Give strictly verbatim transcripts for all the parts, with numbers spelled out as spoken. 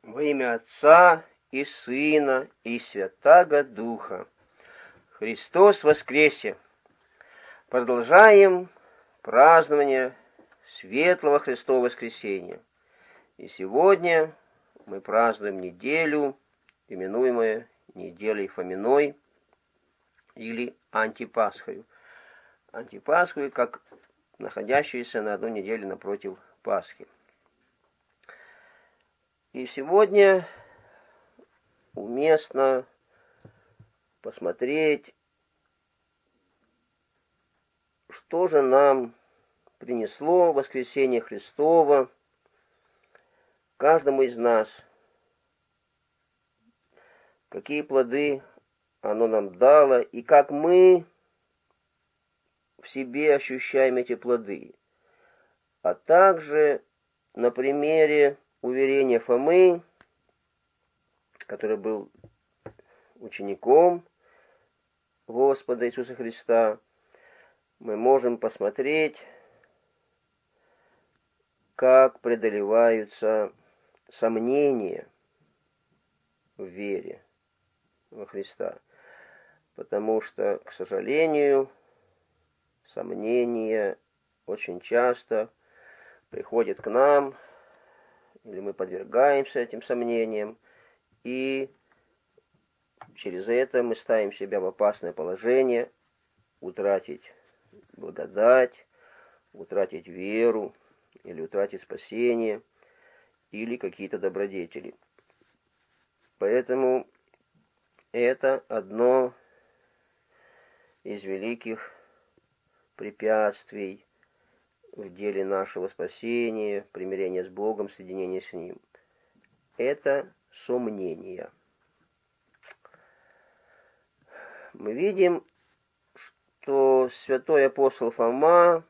Во имя Отца и Сына и Святаго Духа. Христос воскресе! Продолжаем празднование Светлого Христова воскресения. И сегодня мы празднуем неделю, именуемую неделей Фоминой или Антипасхою. Антипасхою, как находящуюся на одну неделю напротив Пасхи. И сегодня уместно посмотреть, что же нам принесло воскресение Христово каждому из нас, какие плоды оно нам дало, и как мы в себе ощущаем эти плоды, а также на примере уверения Фомы, который был учеником Господа Иисуса Христа, мы можем посмотреть, как преодолеваются сомнения в вере во Христа. Потому что, к сожалению, сомнения очень часто приходят к нам, или мы подвергаемся этим сомнениям, и через это мы ставим себя в опасное положение утратить благодать, утратить веру, или утратить спасение, или какие-то добродетели. Поэтому это одно из великих препятствий в деле нашего спасения, примирения с Богом, соединения с Ним. Это сомнения. Мы видим, что святой апостол Фома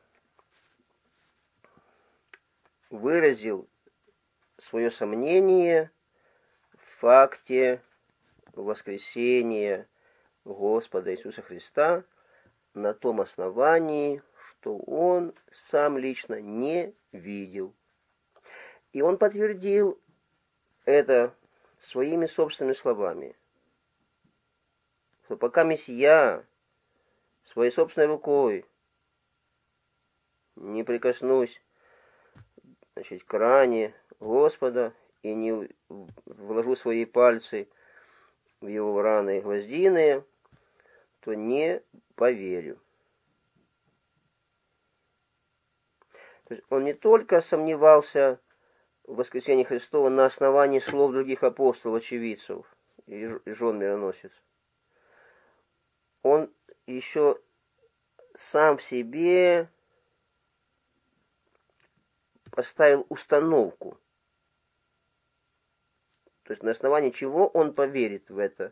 выразил свое сомнение в факте воскресения Господа Иисуса Христа на том основании, что он сам лично не видел. И он подтвердил это своими собственными словами, что пока Мессия своей собственной рукой не прикоснусь, значит, к ране Господа и не вложу свои пальцы в его раны гвоздиные, то не поверю. То есть он не только сомневался в воскресении Христова на основании слов других апостолов, очевидцев и жен мироносец. Он еще сам в себе поставил установку. То есть на основании чего он поверит в это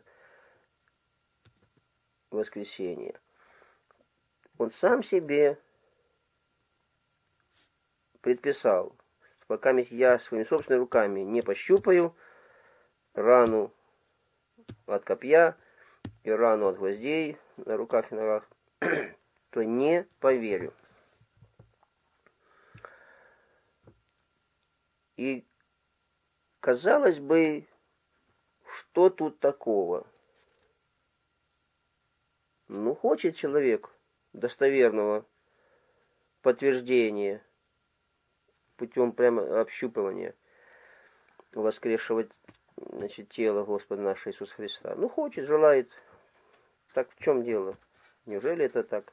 воскресение. Он сам себе предписал, что пока я своими собственными руками не пощупаю рану от копья и рану от гвоздей на руках и ногах, то не поверю. И, казалось бы, что тут такого? Ну, хочет человек достоверного подтверждения путем прямо общупывания воскресшего, значит, тела Господа нашего Иисуса Христа. Ну, хочет, желает. Так в чем дело? Неужели это так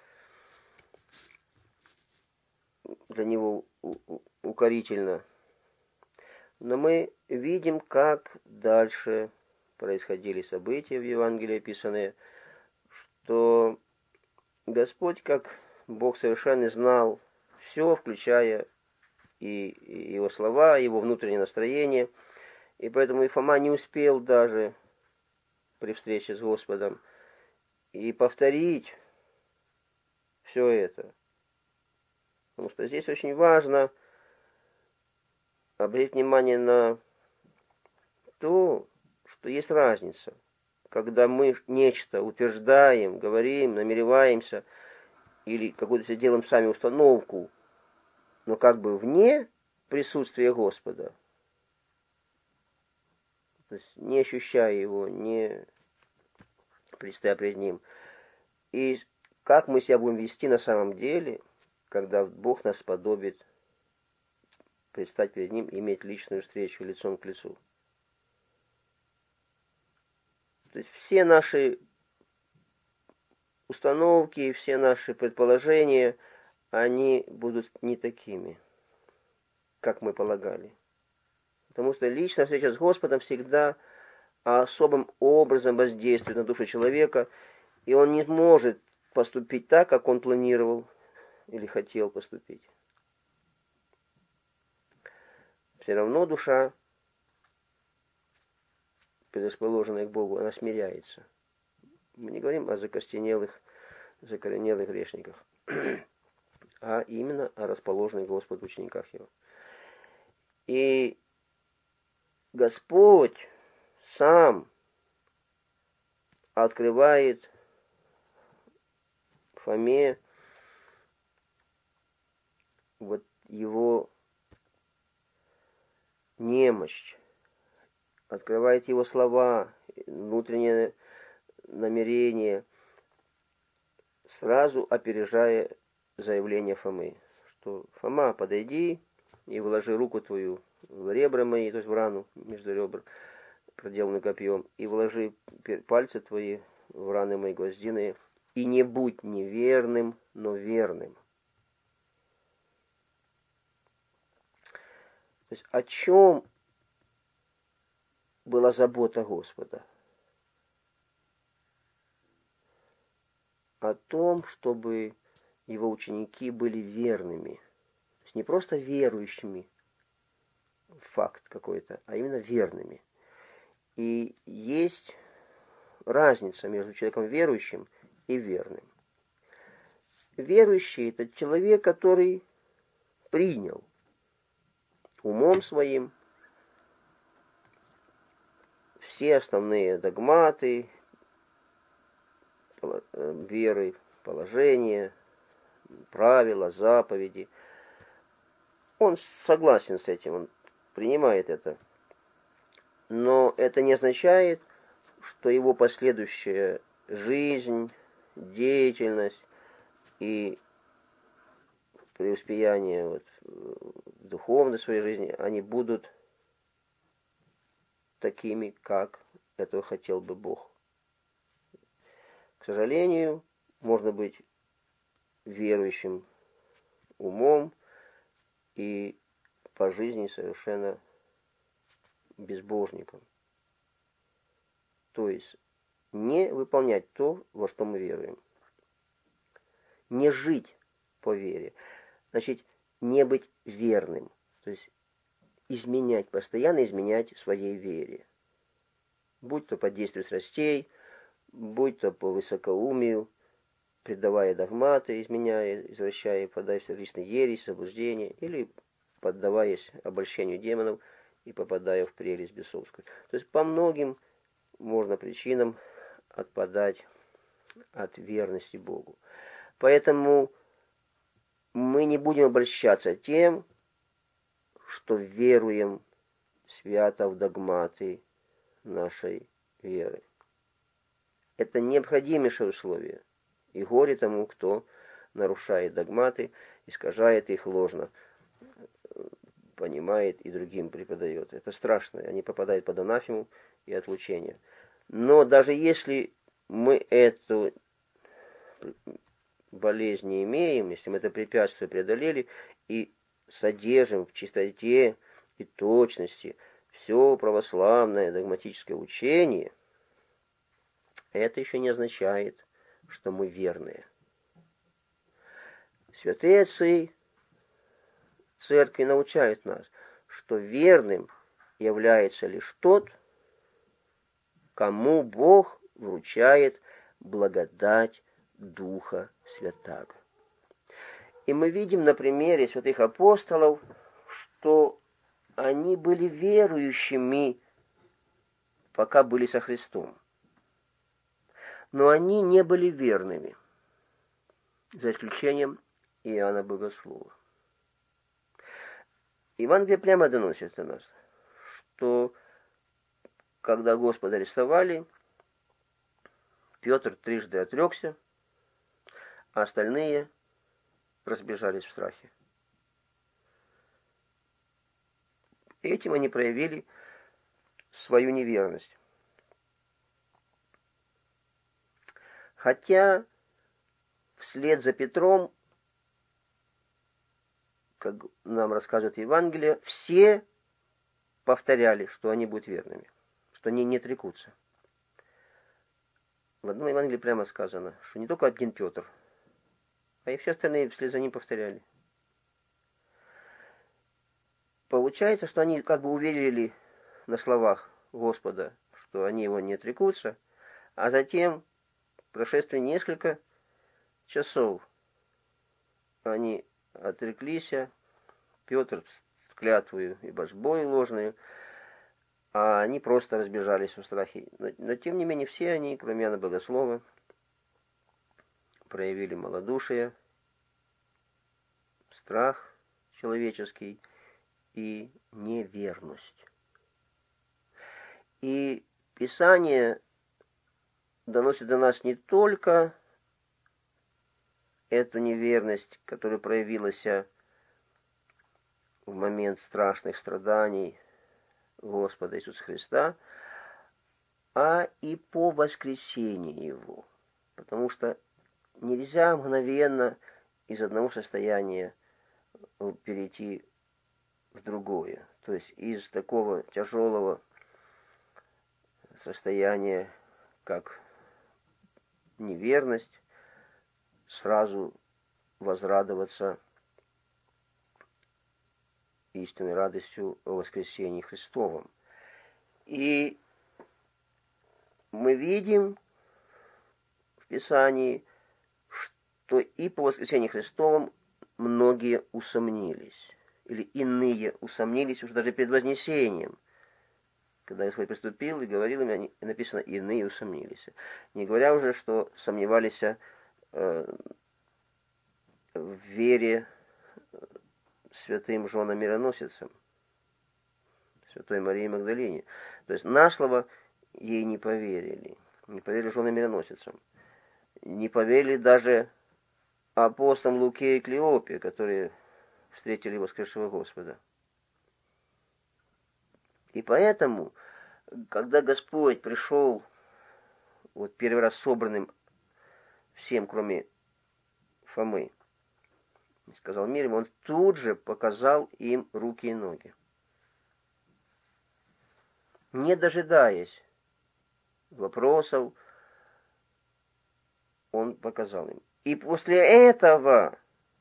для него укорительно? Но мы видим, как дальше происходили события в Евангелии описанные, что Господь, как Бог совершенный, знал все, включая и его слова, его внутреннее настроение, и поэтому и Фома не успел даже при встрече с Господом и повторить все это. Потому что здесь очень важно обратить внимание на то, что есть разница, когда мы нечто утверждаем, говорим, намереваемся, или какую-то делаем сами установку, но как бы вне присутствия Господа, то есть не ощущая его, не предстоя пред ним. И как мы себя будем вести на самом деле, когда Бог нас сподобит предстать перед ним и иметь личную встречу лицом к лицу. То есть все наши установки, все наши предположения, они будут не такими, как мы полагали. Потому что личная встреча с Господом всегда особым образом воздействует на душу человека, и он не может поступить так, как он планировал или хотел поступить. Все равно душа, предрасположенная к Богу, она смиряется. Мы не говорим о закостенелых, закоренелых грешниках, а именно о расположенных к Господу учениках Его. И Господь сам открывает Фоме вот его немощь, открывает его слова, внутреннее намерение, сразу опережая заявление Фомы, что Фома, подойди и вложи руку твою в ребра мои, то есть в рану между ребр, проделанную копьем, и вложи пальцы твои в раны мои гвоздиные, и не будь неверным, но верным. То есть о чем была забота Господа? О том, чтобы его ученики были верными. То есть не просто верующими в факт какой-то, а именно верными. И есть разница между человеком верующим и верным. Верующий – это человек, который принял умом своим все основные догматы веры, положения, правила, заповеди. Он согласен с этим, он принимает это. Но это не означает, что его последующая жизнь, деятельность и преуспеяние вот в духовной своей жизни, они будут такими, как этого хотел бы Бог. К сожалению, можно быть верующим умом и по жизни совершенно безбожником. То есть не выполнять то, во что мы веруем. Не жить по вере. Значит, не быть верным. То есть изменять, постоянно изменять своей вере. Будь то под действием страстей, будь то по высокоумию, предавая догматы, изменяя, извращая, поддаясь в личной ересь, заблуждение, или поддаваясь обольщению демонов и попадая в прелесть бесовскую. То есть по многим можно причинам отпадать от верности Богу. Поэтому мы не будем обольщаться тем, что веруем свято в догматы нашей веры. Это необходимейшее условие. И горе тому, кто нарушает догматы, искажает их ложно, понимает и другим преподает. Это страшно. Они попадают под анафему и отлучение. Но даже если мы эту болезнь не имеем, если мы это препятствие преодолели и содержим в чистоте и точности все православное догматическое учение, это еще не означает, что мы верные. Святые отцы церкви научают нас, что верным является лишь тот, кому Бог вручает благодать Духа Святаго. И мы видим на примере святых апостолов, что они были верующими, пока были со Христом. Но они не были верными, за исключением Иоанна Богослова. Евангелие прямо доносит до нас, что когда Господа арестовали, Петр трижды отрекся, а остальные разбежались в страхе. Этим они проявили свою неверность. Хотя вслед за Петром, как нам рассказывает Евангелие, все повторяли, что они будут верными, что они не отрекутся. В одном Евангелии прямо сказано, что не только один Петр, а и все остальные вслед за ним повторяли. Получается, что они как бы уверили на словах Господа, что они его не отрекутся, а затем, в прошествии несколько часов, они отреклись, Петр с клятвою и божбой ложную, а они просто разбежались в страхе. Но, но тем не менее все они, кроме Иоанна Богослова, проявили малодушие, страх человеческий и неверность. И Писание доносит до нас не только эту неверность, которая проявилась в момент страшных страданий Господа Иисуса Христа, а и по воскресении Его. Потому что нельзя мгновенно из одного состояния перейти в другое. То есть из такого тяжелого состояния, как неверность, сразу возрадоваться истинной радостью о воскресении Христовом. И мы видим в Писании, что и по воскресении Христовом многие усомнились, или иные усомнились уже даже перед вознесением. Когда Господь приступил и говорил им, написано, иные усомнились. Не говоря уже, что сомневались э, в вере святым женам-мироносицам, святой Марии Магдалине. То есть на слово ей не поверили. Не поверили женам-мироносицам. Не поверили даже апостолам Луке и Клеопе, которые встретили воскресшего Господа. И поэтому, когда Господь пришел вот первый раз собранным всем, кроме Фомы, сказал мир им, он тут же показал им руки и ноги. Не дожидаясь вопросов, он показал им. И после этого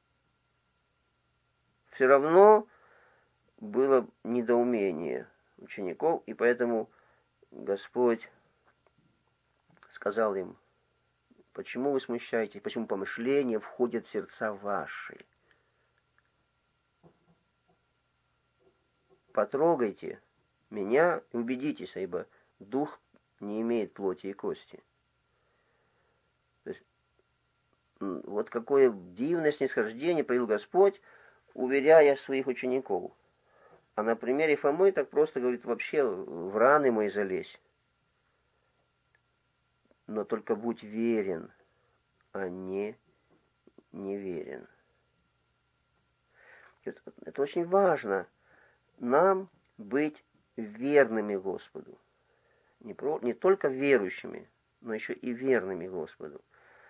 все равно было недоумение учеников, и поэтому Господь сказал им, почему вы смущаетесь, почему помышления входят в сердца ваши. Потрогайте меня и убедитесь, ибо дух не имеет плоти и кости. То есть, вот какое дивное снисхождение проявил Господь, уверяя своих учеников. А на примере Фомы так просто говорит, вообще в раны мои залезь. Но только будь верен, а не неверен. Это, это очень важно. Нам быть верными Господу. Не, про, не только верующими, но еще и верными Господу.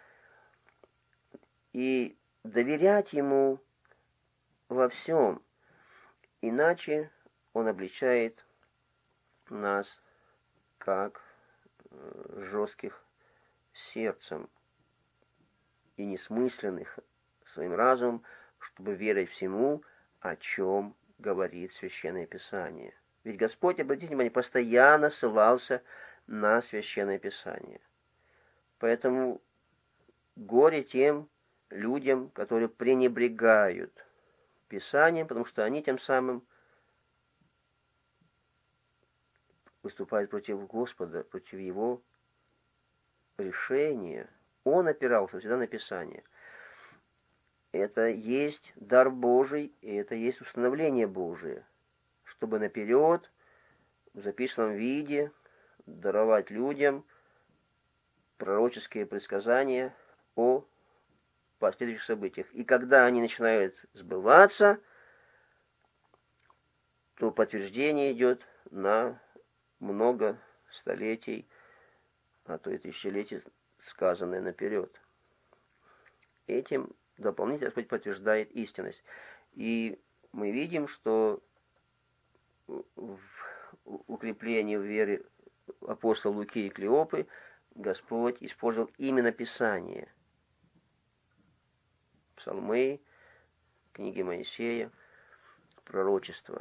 И доверять Ему во всем. Иначе Он обличает нас как жестких сердцем и несмысленных своим разумом, чтобы верить всему, о чем говорит Священное Писание. Ведь Господь, обратите внимание, постоянно ссылался на Священное Писание. Поэтому горе тем людям, которые пренебрегают Писанием, потому что они тем самым выступают против Господа, против Его решения. Он опирался всегда на Писание. Это есть дар Божий, и это есть установление Божие, чтобы наперед, в записанном виде, даровать людям пророческие предсказания о последующих событиях. И когда они начинают сбываться, то подтверждение идет на много столетий, а то и тысячелетий, сказанное наперед. Этим дополнительно Господь подтверждает истинность. И мы видим, что в укреплении в вере апостола Луки и Клеопы Господь использовал именно Писание. Псалмы, книги Моисея, пророчества.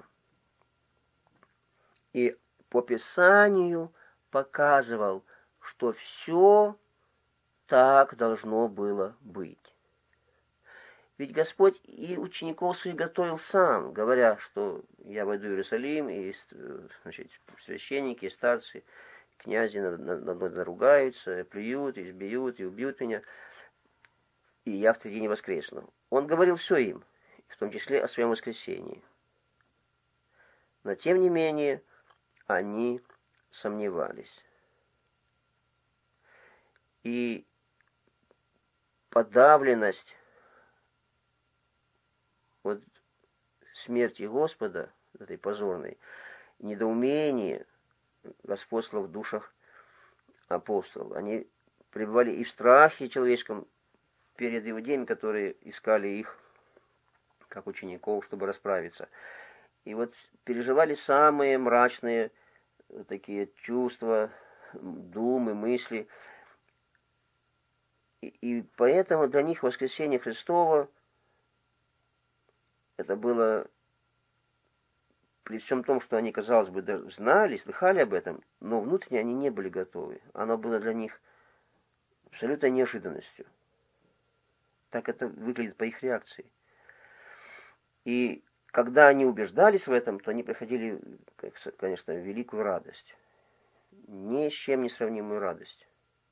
И по Писанию показывал, что все так должно было быть. Ведь Господь и учеников своих готовил сам, говоря, что я войду в Иерусалим, и значит, священники, и старцы, князи надо мной наругаются, плюют, избьют и убьют меня, и я в третий день воскресну. Он говорил все им, в том числе о своем воскресении. Но тем не менее, они сомневались. И подавленность от смерти Господа, этой позорной, недоумение господствовало в душах апостолов. Они пребывали и в страхе человеческом перед иудеями, которые искали их, как учеников, чтобы расправиться. И вот переживали самые мрачные такие чувства, думы, мысли. И, и поэтому для них воскресение Христово это было, при всем том, что они, казалось бы, даже знали, слыхали об этом, но внутренне они не были готовы. Оно было для них абсолютной неожиданностью. Так это выглядит по их реакции. И когда они убеждались в этом, то они приходили, конечно, в великую радость. Ни с чем не сравнимую радость.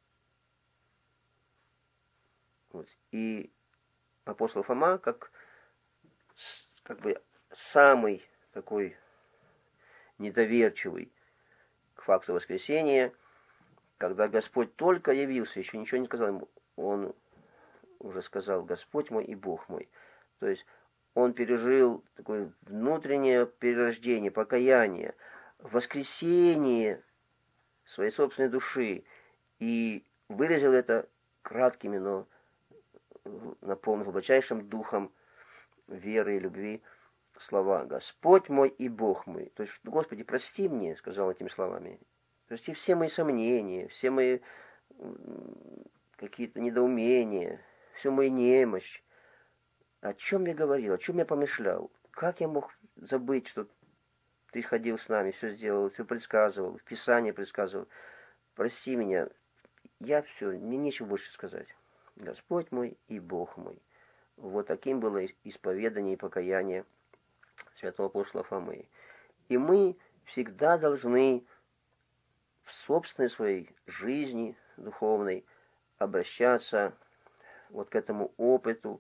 Вот. И апостол Фома, как, как бы самый такой недоверчивый к факту воскресения, когда Господь только явился, еще ничего не сказал ему, он уже сказал: Господь мой и Бог мой. То есть он пережил такое внутреннее перерождение, покаяние, воскресение своей собственной души и выразил это краткими, но наполненным глубочайшим духом веры и любви слова: Господь мой и Бог мой. То есть, Господи, прости мне, сказал этими словами, прости все мои сомнения, все мои какие-то недоумения, всю мою немощь. О чем я говорил, о чем я помышлял? Как я мог забыть, что ты ходил с нами, все сделал, все предсказывал, в Писании предсказывал? Прости меня, я все, мне нечего больше сказать. Господь мой и Бог мой. Вот таким было исповедание и покаяние святого апостола Фомы. И мы всегда должны в собственной своей жизни духовной обращаться вот к этому опыту,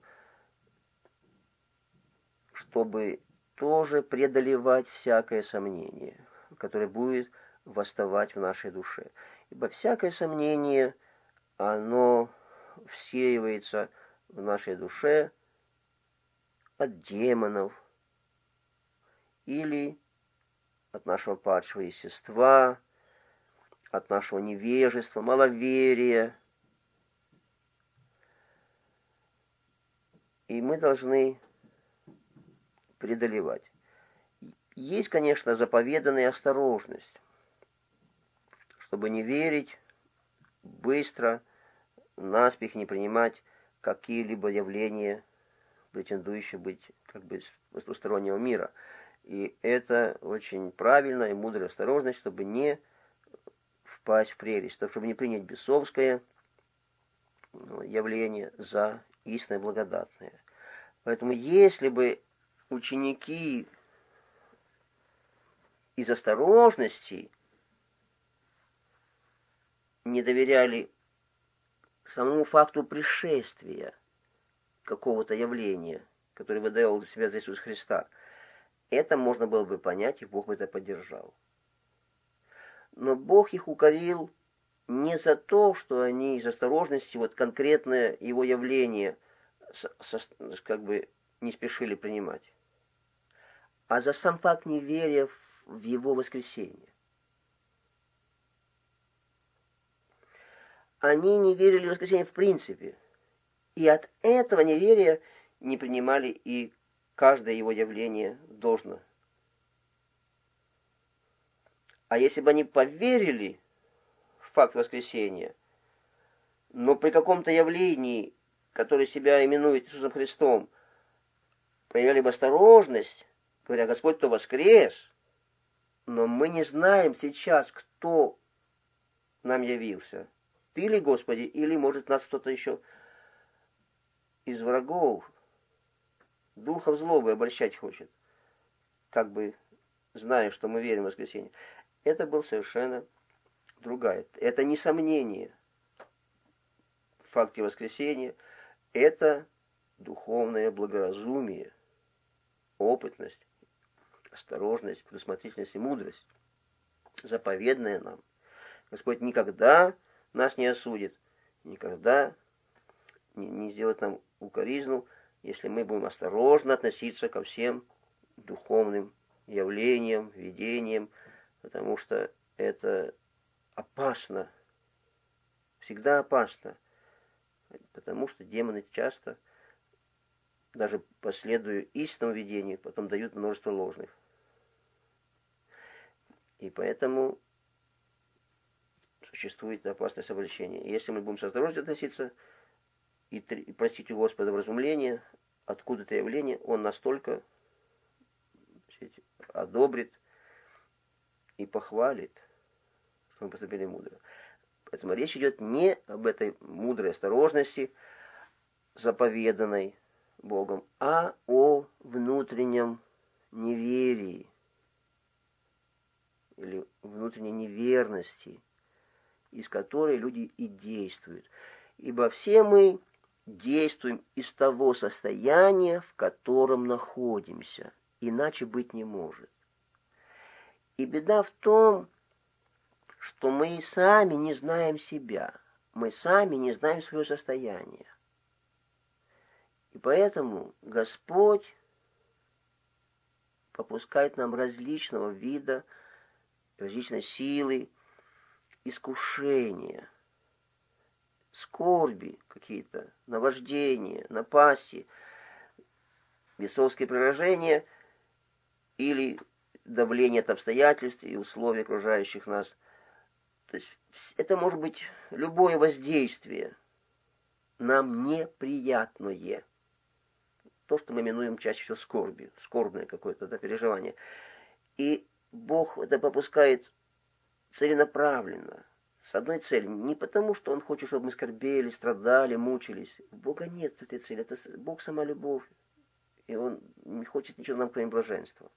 чтобы тоже преодолевать всякое сомнение, которое будет восставать в нашей душе. Ибо всякое сомнение, оно всеивается в нашей душе от демонов или от нашего падшего естества, от нашего невежества, маловерия. И мы должны преодолевать. Есть, конечно, заповеданная осторожность, чтобы не верить быстро, наспех не принимать какие-либо явления, претендующие быть как бы из потустороннего мира. И это очень правильная и мудрая осторожность, чтобы не впасть в прелесть, чтобы не принять бесовское явление за истинное благодатное. Поэтому если бы ученики из осторожности не доверяли самому факту пришествия какого-то явления, которое выдавал себя за Иисуса Христа, это можно было бы понять, и Бог бы это поддержал. Но Бог их укорил не за то, что они из осторожности, вот конкретное его явление, как бы не спешили принимать, а за сам факт неверия в его воскресение. Они не верили в воскресение в принципе, и от этого неверия не принимали и каждое его явление должно. А если бы они поверили в факт воскресения, но при каком-то явлении, которое себя именует Иисусом Христом, проявляли бы осторожность, говоря: Господь-то воскрес, но мы не знаем сейчас, кто нам явился. Ты ли, Господи, или, может, нас кто-то еще из врагов, духов злобы обольщать хочет, как бы зная, что мы верим в воскресение. Это был совершенно другая. Это не сомнение в факте воскресения, это духовное благоразумие, опытность, осторожность, предусмотрительность и мудрость, заповедная нам. Господь никогда нас не осудит, никогда не, не сделает нам укоризну, если мы будем осторожно относиться ко всем духовным явлениям, видениям, потому что это опасно, всегда опасно, потому что демоны часто, даже последуя истинному видению, потом дают множество ложных. И поэтому существует опасность обольщения. И если мы будем с осторожностью относиться и, и просить у Господа вразумления, откуда это явление, Он настолько одобрит и похвалит, что мы поступили мудро. Поэтому речь идет не об этой мудрой осторожности, заповеданной Богом, а о внутреннем неверии или внутренней неверности, из которой люди и действуют. Ибо все мы действуем из того состояния, в котором находимся, иначе быть не может. И беда в том, что мы и сами не знаем себя, мы сами не знаем свое состояние. И поэтому Господь попускает нам различного вида, различной силы, искушения, скорби какие-то, наваждения, напасти, бесовские приражения или давление от обстоятельств и условий окружающих нас. То есть это может быть любое воздействие нам неприятное. То, что мы именуем чаще всего скорбью, скорбное какое-то да, переживание. И Бог это попускает целенаправленно, с одной целью. Не потому, что Он хочет, чтобы мы скорбели, страдали, мучились. У Бога нет этой цели. Это Бог сама любовь. И Он не хочет ничего нам, кроме блаженства.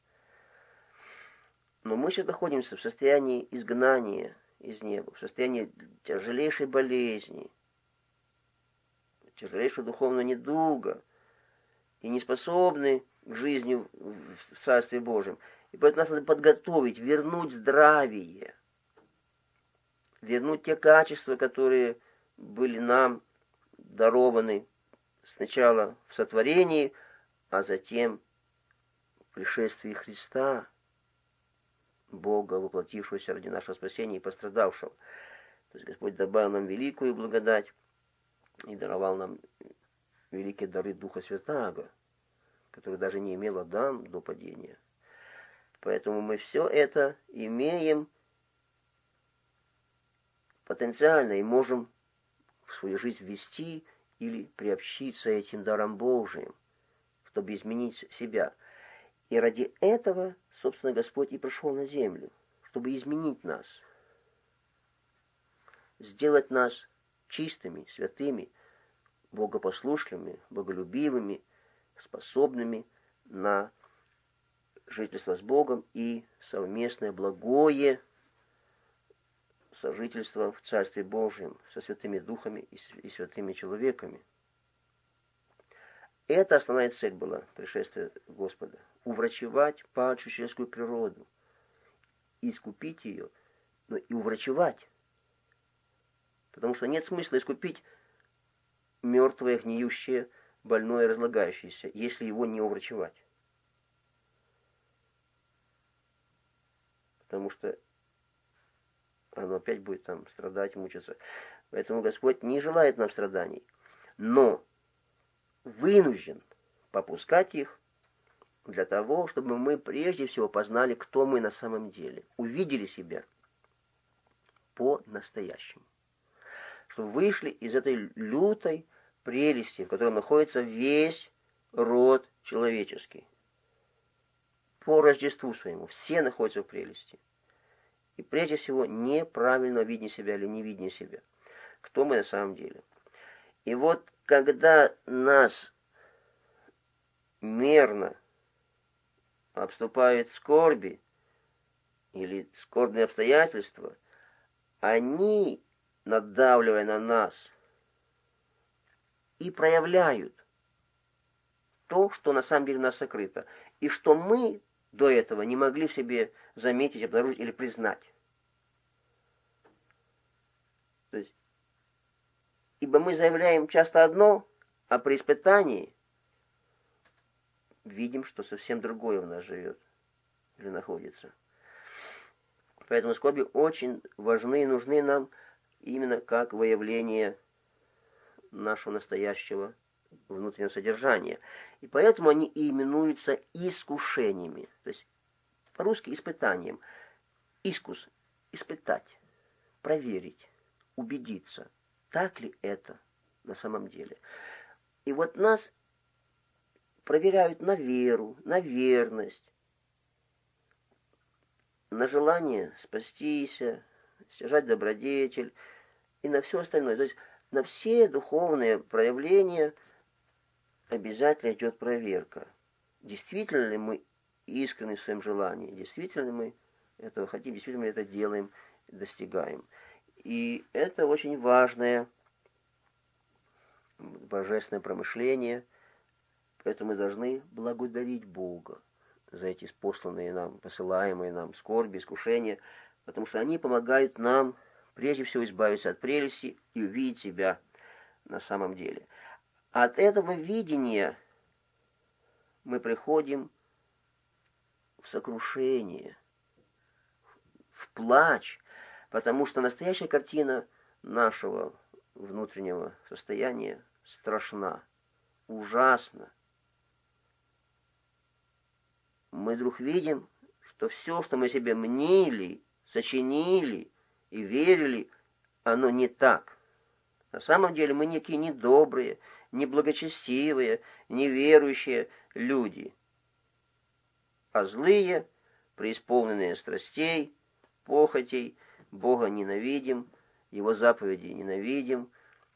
Но мы сейчас находимся в состоянии изгнания из неба, в состоянии тяжелейшей болезни, тяжелейшего духовного недуга, и не способны к жизни в Царстве Божьем. И поэтому нас надо подготовить, вернуть здравие, вернуть те качества, которые были нам дарованы сначала в сотворении, а затем в пришествии Христа, Бога, воплотившегося ради нашего спасения и пострадавшего. То есть Господь добавил нам великую благодать и даровал нам великие дары Духа Святаго, который даже не имел Адам до падения. Поэтому мы все это имеем потенциально и можем в свою жизнь ввести или приобщиться этим даром Божиим, чтобы изменить себя. И ради этого, собственно, Господь и пришел на землю, чтобы изменить нас, сделать нас чистыми, святыми, богопослушными, боголюбивыми, способными на жительство с Богом и совместное благое сожительство в Царстве Божьем со святыми духами и святыми человеками. Это основная цель была пришествия Господа. Уврачевать падшую человеческую природу, искупить ее но и уврачевать. Потому что нет смысла искупить мертвое, гниющее, больное, разлагающееся, если его не уврачевать. Потому что оно опять будет там страдать, мучиться. Поэтому Господь не желает нам страданий, но вынужден попускать их для того, чтобы мы прежде всего познали, кто мы на самом деле, увидели себя по-настоящему. Чтобы вышли из этой лютой прелести, в которой находится весь род человеческий. По Рождеству своему все находятся в прелести. И прежде всего неправильно видение себя или невидение себя. Кто мы на самом деле. И вот когда нас мерно обступают скорби или скорбные обстоятельства, они, надавливая на нас, и проявляют то, что на самом деле у нас сокрыто, и что мы до этого не могли в себе заметить, обнаружить или признать. То есть, ибо мы заявляем часто одно, а при испытании видим, что совсем другое в нас живет или находится. Поэтому скорби очень важны и нужны нам именно как выявление нашего настоящего внутреннего содержания. И поэтому они и именуются искушениями. То есть по-русски испытанием. Искус – испытать, проверить, убедиться, так ли это на самом деле. И вот нас проверяют на веру, на верность, на желание спастись, стяжать добродетель и на все остальное. То есть на все духовные проявления обязательно идет проверка. Действительно ли мы искренны в своем желании, действительно ли мы этого хотим, действительно мы это делаем, достигаем. И это очень важное божественное промышление, поэтому мы должны благодарить Бога за эти посланные нам, посылаемые нам скорби, искушения, потому что они помогают нам прежде всего избавиться от прелести и увидеть себя на самом деле. От этого видения мы приходим в сокрушение, в плач, потому что настоящая картина нашего внутреннего состояния страшна, ужасна. Мы вдруг видим, что все, что мы себе мнили, сочинили и верили, оно не так. На самом деле мы некие недобрые, неблагочестивые, неверующие люди, а злые, преисполненные страстей, похотей, Бога ненавидим, Его заповеди ненавидим,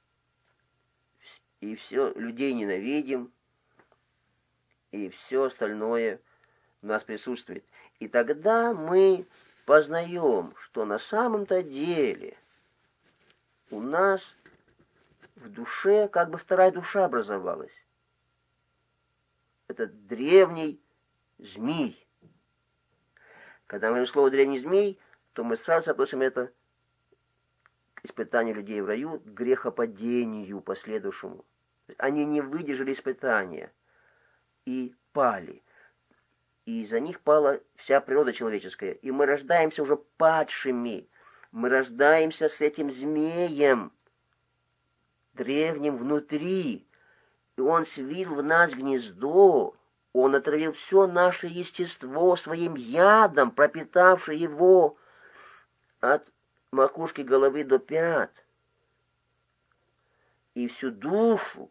и все людей ненавидим, и все остальное в нас присутствует. И тогда мы познаем, что на самом-то деле у нас в душе как бы вторая душа образовалась. Это древний змей. Когда мы говорим слово «древний змей», то мы сразу относим это к испытанию людей в раю, к грехопадению последующему. Они не выдержали испытания и пали. И из-за них пала вся природа человеческая. И мы рождаемся уже падшими. Мы рождаемся с этим змеем, древним внутри. И он свил в нас гнездо. Он отравил все наше естество своим ядом, пропитавший его от макушки головы до пят. И всю душу.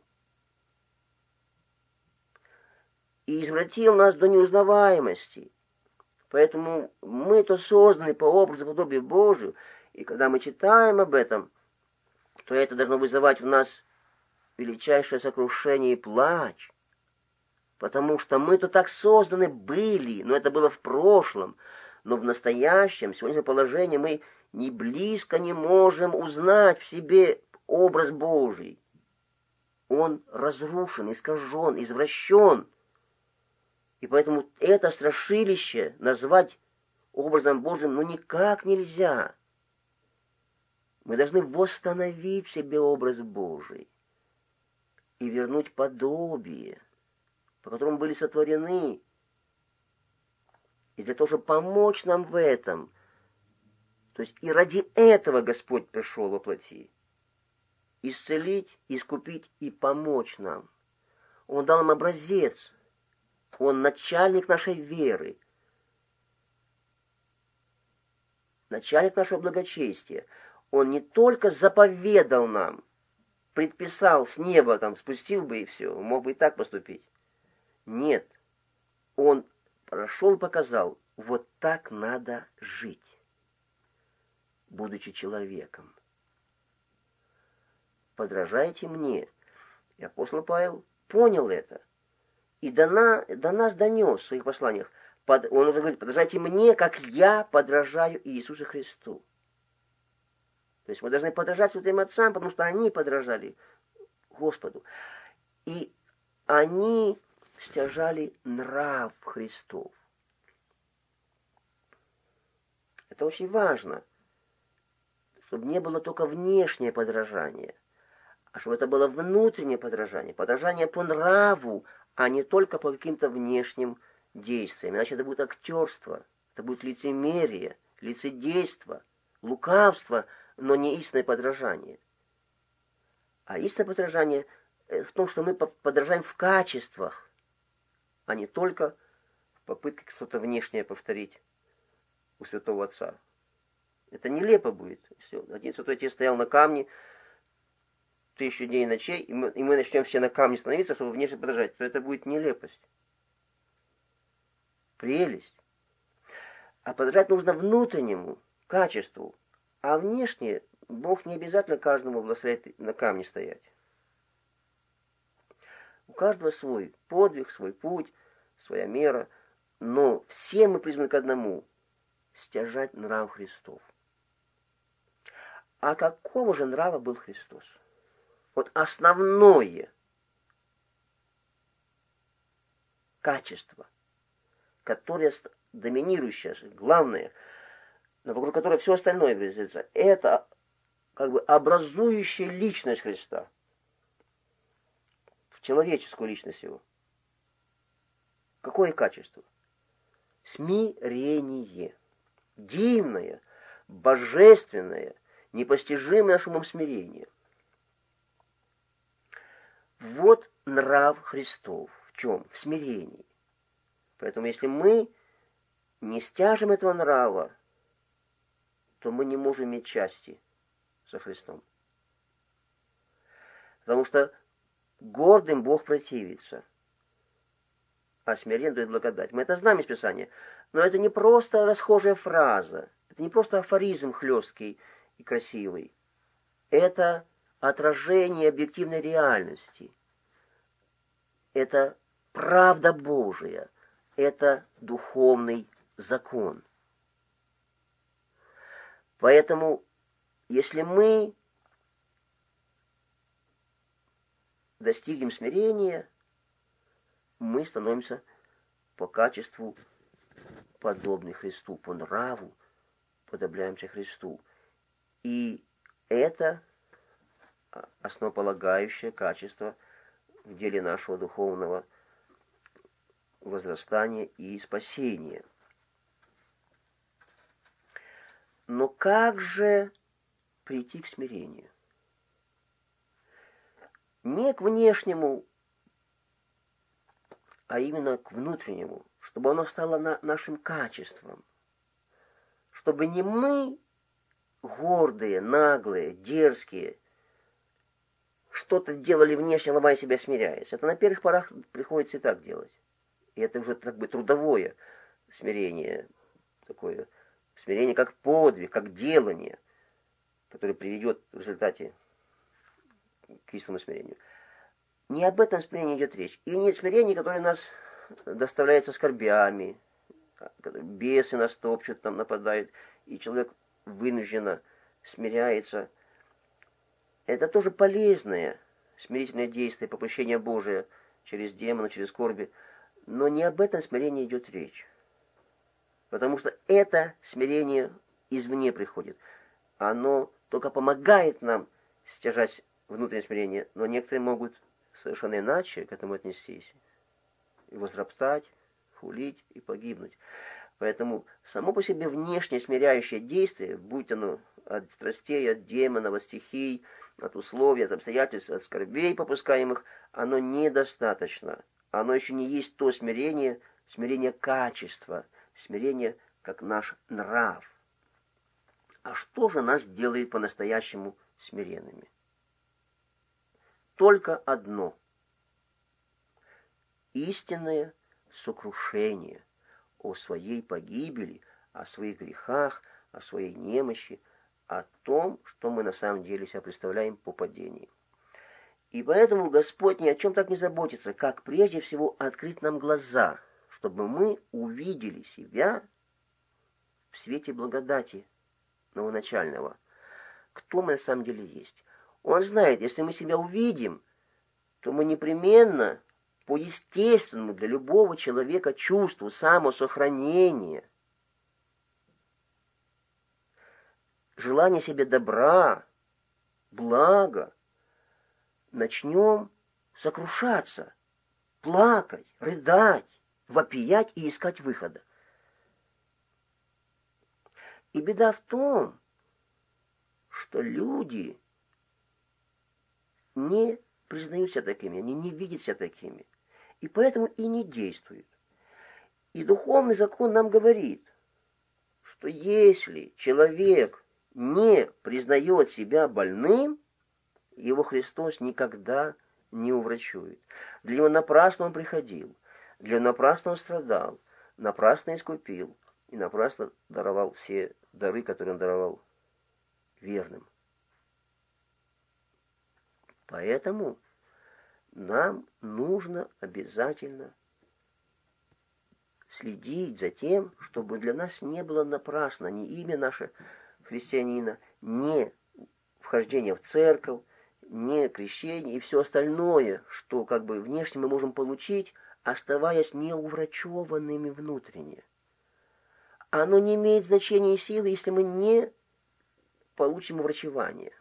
И извратил нас до неузнаваемости. Поэтому мы-то созданы по образу и подобию Божию, и когда мы читаем об этом, то это должно вызывать в нас величайшее сокрушение и плач, потому что мы-то так созданы были, но это было в прошлом, но в настоящем, сегодняшнем положении мы ни близко не можем узнать в себе образ Божий. Он разрушен, искажен, извращен. И поэтому это страшилище назвать образом Божьим ну никак нельзя. Мы должны восстановить в себе образ Божий и вернуть подобие, по которому были сотворены. И для того, чтобы помочь нам в этом, то есть и ради этого Господь пришел во плоти. Исцелить, искупить и помочь нам. Он дал нам образец. Он начальник нашей веры. Начальник нашего благочестия. Он не только заповедал нам, предписал с неба, там, спустил бы и все, мог бы и так поступить. Нет. Он прошел и показал, вот так надо жить, будучи человеком. Подражайте мне. И апостол Павел понял это. И до, на, до нас донес в своих посланиях. Под, он уже говорит, подражайте мне, как я подражаю Иисусу Христу. То есть мы должны подражать святым отцам, потому что они подражали Господу. И они стяжали нрав Христов. Это очень важно, чтобы не было только внешнее подражание, а чтобы это было внутреннее подражание, подражание по нраву, а не только по каким-то внешним действиям. Иначе это будет актерство, это будет лицемерие, лицедейство, лукавство, но не истинное подражание. А истинное подражание в том, что мы подражаем в качествах, а не только в попытке что-то внешнее повторить у святого отца. Это нелепо будет. Все. Один святой отец стоял на камне тысячу дней и ночей, и мы, и мы начнем все на камне становиться, чтобы внешне подражать, то это будет нелепость. Прелесть. А подражать нужно внутреннему качеству. А внешне Бог не обязательно каждому благословляет на камне стоять. У каждого свой подвиг, свой путь, своя мера. Но все мы призваны к одному — стяжать нрав Христов. А какого же нрава был Христос? Вот основное качество, которое доминирующее, главное, вокруг которого все остальное вырезается, это как бы образующая личность Христа, в человеческую личность его. Какое качество? Смирение. Дивное, божественное, непостижимое нашим умом смирение. Вот нрав Христов. В чем? В смирении. Поэтому если мы не стяжем этого нрава, то мы не можем иметь части со Христом. Потому что гордым Бог противится, а смирен дает благодать. Мы это знаем из Писания. Но это не просто расхожая фраза, это не просто афоризм хлесткий и красивый. Это отражение объективной реальности. Это правда Божия. Это духовный закон. Поэтому, если мы достигнем смирения, мы становимся по качеству подобны Христу, по нраву подобляемся Христу. И это основополагающее качество в деле нашего духовного возрастания и спасения. Но как же прийти к смирению? Не к внешнему, а именно к внутреннему, чтобы оно стало на нашим качеством. Чтобы не мы, гордые, наглые, дерзкие, что-то делали внешне, ломая себя, смиряясь. Это на первых порах приходится и так делать. И это уже как бы трудовое смирение, такое смирение как подвиг, как делание, которое приведет в результате к истинному смирению. Не об этом смирении идет речь. И нет смирения, которое нас доставляется скорбями, бесы нас топчут, нам нападают, и человек вынужденно смиряется. Это тоже полезное смирительное действие, попущение Божие через демона, через скорби. Но не об этом смирении идет речь. Потому что это смирение извне приходит. Оно только помогает нам стяжать внутреннее смирение, но некоторые могут совершенно иначе к этому отнестись. И возроптать, хулить и погибнуть. Поэтому само по себе внешнее смиряющее действие, будь оно от страстей, от демонов, от стихий, от условий, от обстоятельств, от скорбей попускаемых, оно недостаточно. Оно еще не есть то смирение, смирение качества, смирение как наш нрав. А что же нас делает по-настоящему смиренными? Только одно. Истинное сокрушение о своей погибели, о своих грехах, о своей немощи, о том, что мы на самом деле себя представляем по падению. И поэтому Господь ни о чем так не заботится, как прежде всего открыть нам глаза, чтобы мы увидели себя в свете благодати новоначального. Кто мы на самом деле есть? Он знает, если мы себя увидим, то мы непременно по естественному для любого человека чувству самосохранения, желание себе добра, блага, начнем сокрушаться, плакать, рыдать, вопиять и искать выхода. И беда в том, что люди не признают себя такими, они не видят себя такими, и поэтому и не действуют. И духовный закон нам говорит, что если человек не признает себя больным, его Христос никогда не уврачует. Для него напрасно он приходил, для него напрасно он страдал, напрасно искупил и напрасно даровал все дары, которые он даровал верным. Поэтому нам нужно обязательно следить за тем, чтобы для нас не было напрасно ни имя наше христианина, ни вхождение в церковь, ни крещение и все остальное, что как бы внешне мы можем получить, оставаясь неуврачеванными внутренне. Оно не имеет значения и силы, если мы не получим уврачевание.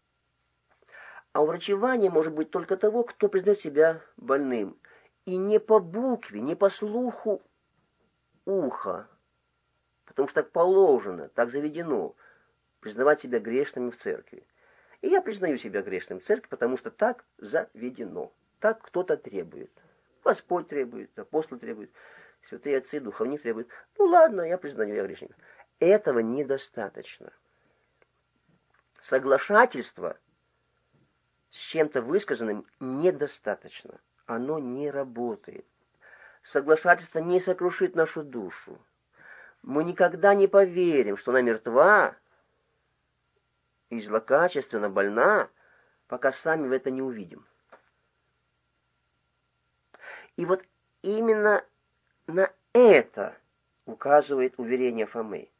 А уврачевание может быть только того, кто признает себя больным. И не по букве, не по слуху уха, потому что так положено, так заведено, признавать себя грешными в церкви. И я признаю себя грешным в церкви, потому что так заведено, так кто-то требует. Господь требует, апостол требует, святые отцы, духовник требует. Ну ладно, я признаю, я грешник. Этого недостаточно. Соглашательство с чем-то высказанным недостаточно. Оно не работает. Соглашательство не сокрушит нашу душу. Мы никогда не поверим, что она мертва и злокачественно больна, пока сами в это не увидим. И вот именно на это указывает уверение Фомы.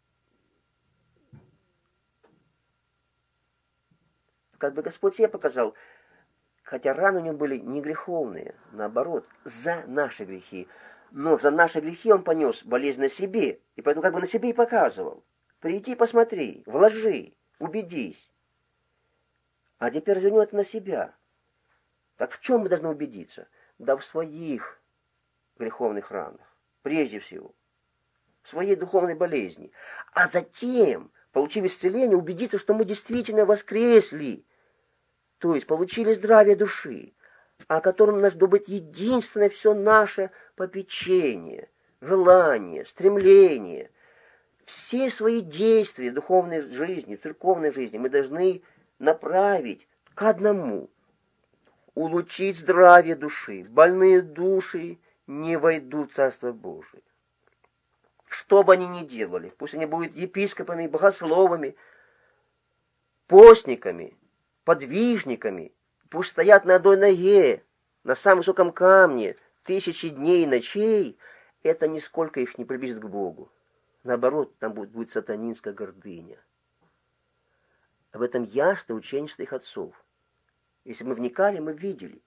Как бы Господь себе показал, хотя раны у него были не греховные, наоборот, за наши грехи. Но за наши грехи он понес болезнь на себе, и поэтому как бы на себе и показывал. Приди, посмотри, вложи, убедись. А теперь развернем это на себя. Так в чем мы должны убедиться? Да в своих греховных ранах, прежде всего. В своей духовной болезни. А затем, получив исцеление, убедиться, что мы действительно воскресли. То есть получили здравие души, о котором должно быть единственное все наше попечение, желание, стремление. Все свои действия духовной жизни, церковной жизни мы должны направить к одному. Улучшить здравие души. Больные души не войдут в Царство Божие. Что бы они ни делали, пусть они будут епископами, богословами, постниками, подвижниками, пусть стоят на одной ноге, на самом высоком камне, тысячи дней и ночей, это нисколько их не приблизит к Богу. Наоборот, там будет, будет сатанинская гордыня. Об этом ясно учение святых отцов. Если мы вникали, мы видели,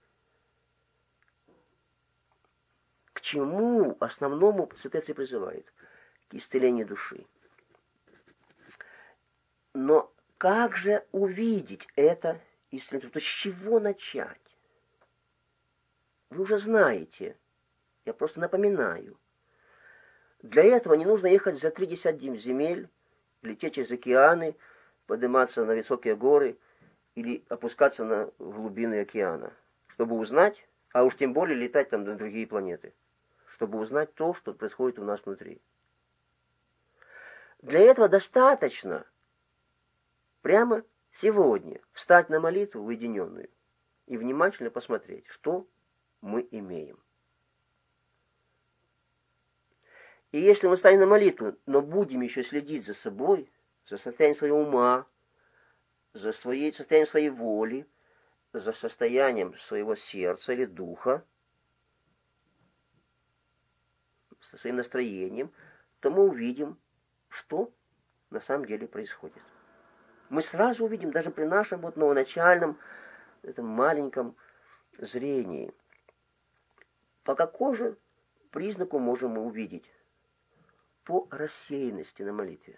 к чему основному святые отцы призывают. К исцелению души. Но как же увидеть это исцеление? То есть с чего начать? Вы уже знаете, я просто напоминаю. Для этого не нужно ехать за тридцать земель, лететь через океаны, подниматься на высокие горы или опускаться на глубины океана, чтобы узнать, а уж тем более летать там на другие планеты, чтобы узнать то, что происходит у нас внутри. Для этого достаточно прямо сегодня встать на молитву уединенную и внимательно посмотреть, что мы имеем. И если мы станем на молитву, но будем еще следить за собой, за состоянием своего ума, за своей, состоянием своей воли, за состоянием своего сердца или духа, со своим настроением, то мы увидим, что на самом деле происходит. Мы сразу увидим, даже при нашем вот новоначальном, этом маленьком зрении. По какому же признаку можем мы увидеть? По рассеянности на молитве.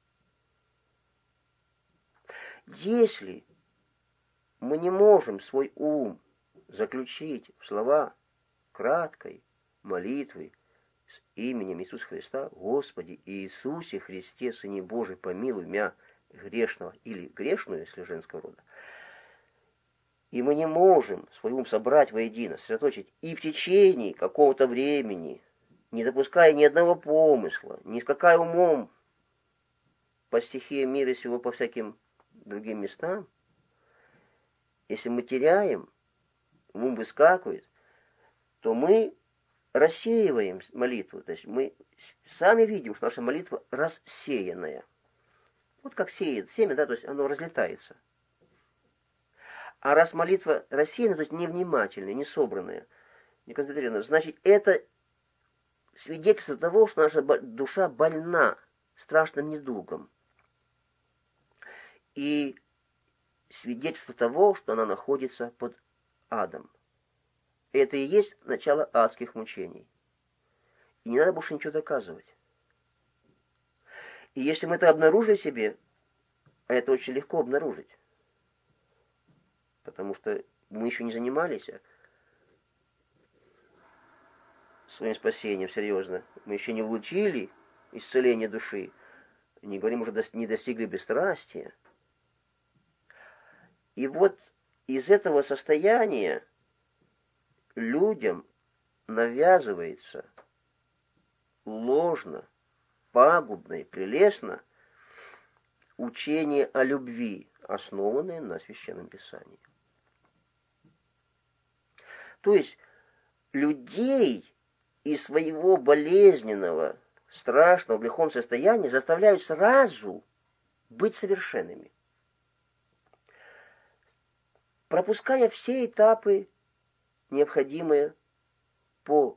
Если мы не можем свой ум заключить в слова краткой молитвы с именем Иисуса Христа: «Господи Иисусе Христе, Сыне Божий, помилуй мя грешного» или грешную, если женского рода, и мы не можем свой ум собрать воедино, сосредоточить и в течение какого-то времени, не допуская ни одного помысла, не скакая умом по стихиям мира сего, по всяким другим местам, если мы теряем, ум выскакивает, то мы рассеиваем молитву. То есть мы сами видим, что наша молитва рассеянная. Вот как сеет семя, да, то есть оно разлетается. А раз молитва рассеяна, то есть невнимательная, не собранная, не концентрированная, значит, это свидетельство того, что наша душа больна страшным недугом. И свидетельство того, что она находится под адом. Это и есть начало адских мучений. И не надо больше ничего доказывать. И если мы это обнаружили в себе, а это очень легко обнаружить, потому что мы еще не занимались своим спасением серьезно, мы еще не улучили исцеление души, не говорим уже, не достигли бесстрастия. И вот из этого состояния людям навязывается ложно, пагубно и прелестно учение о любви, основанное на Священном Писании. То есть людей из своего болезненного, страшного, в лихом состояния заставляют сразу быть совершенными, пропуская все этапы, необходимые по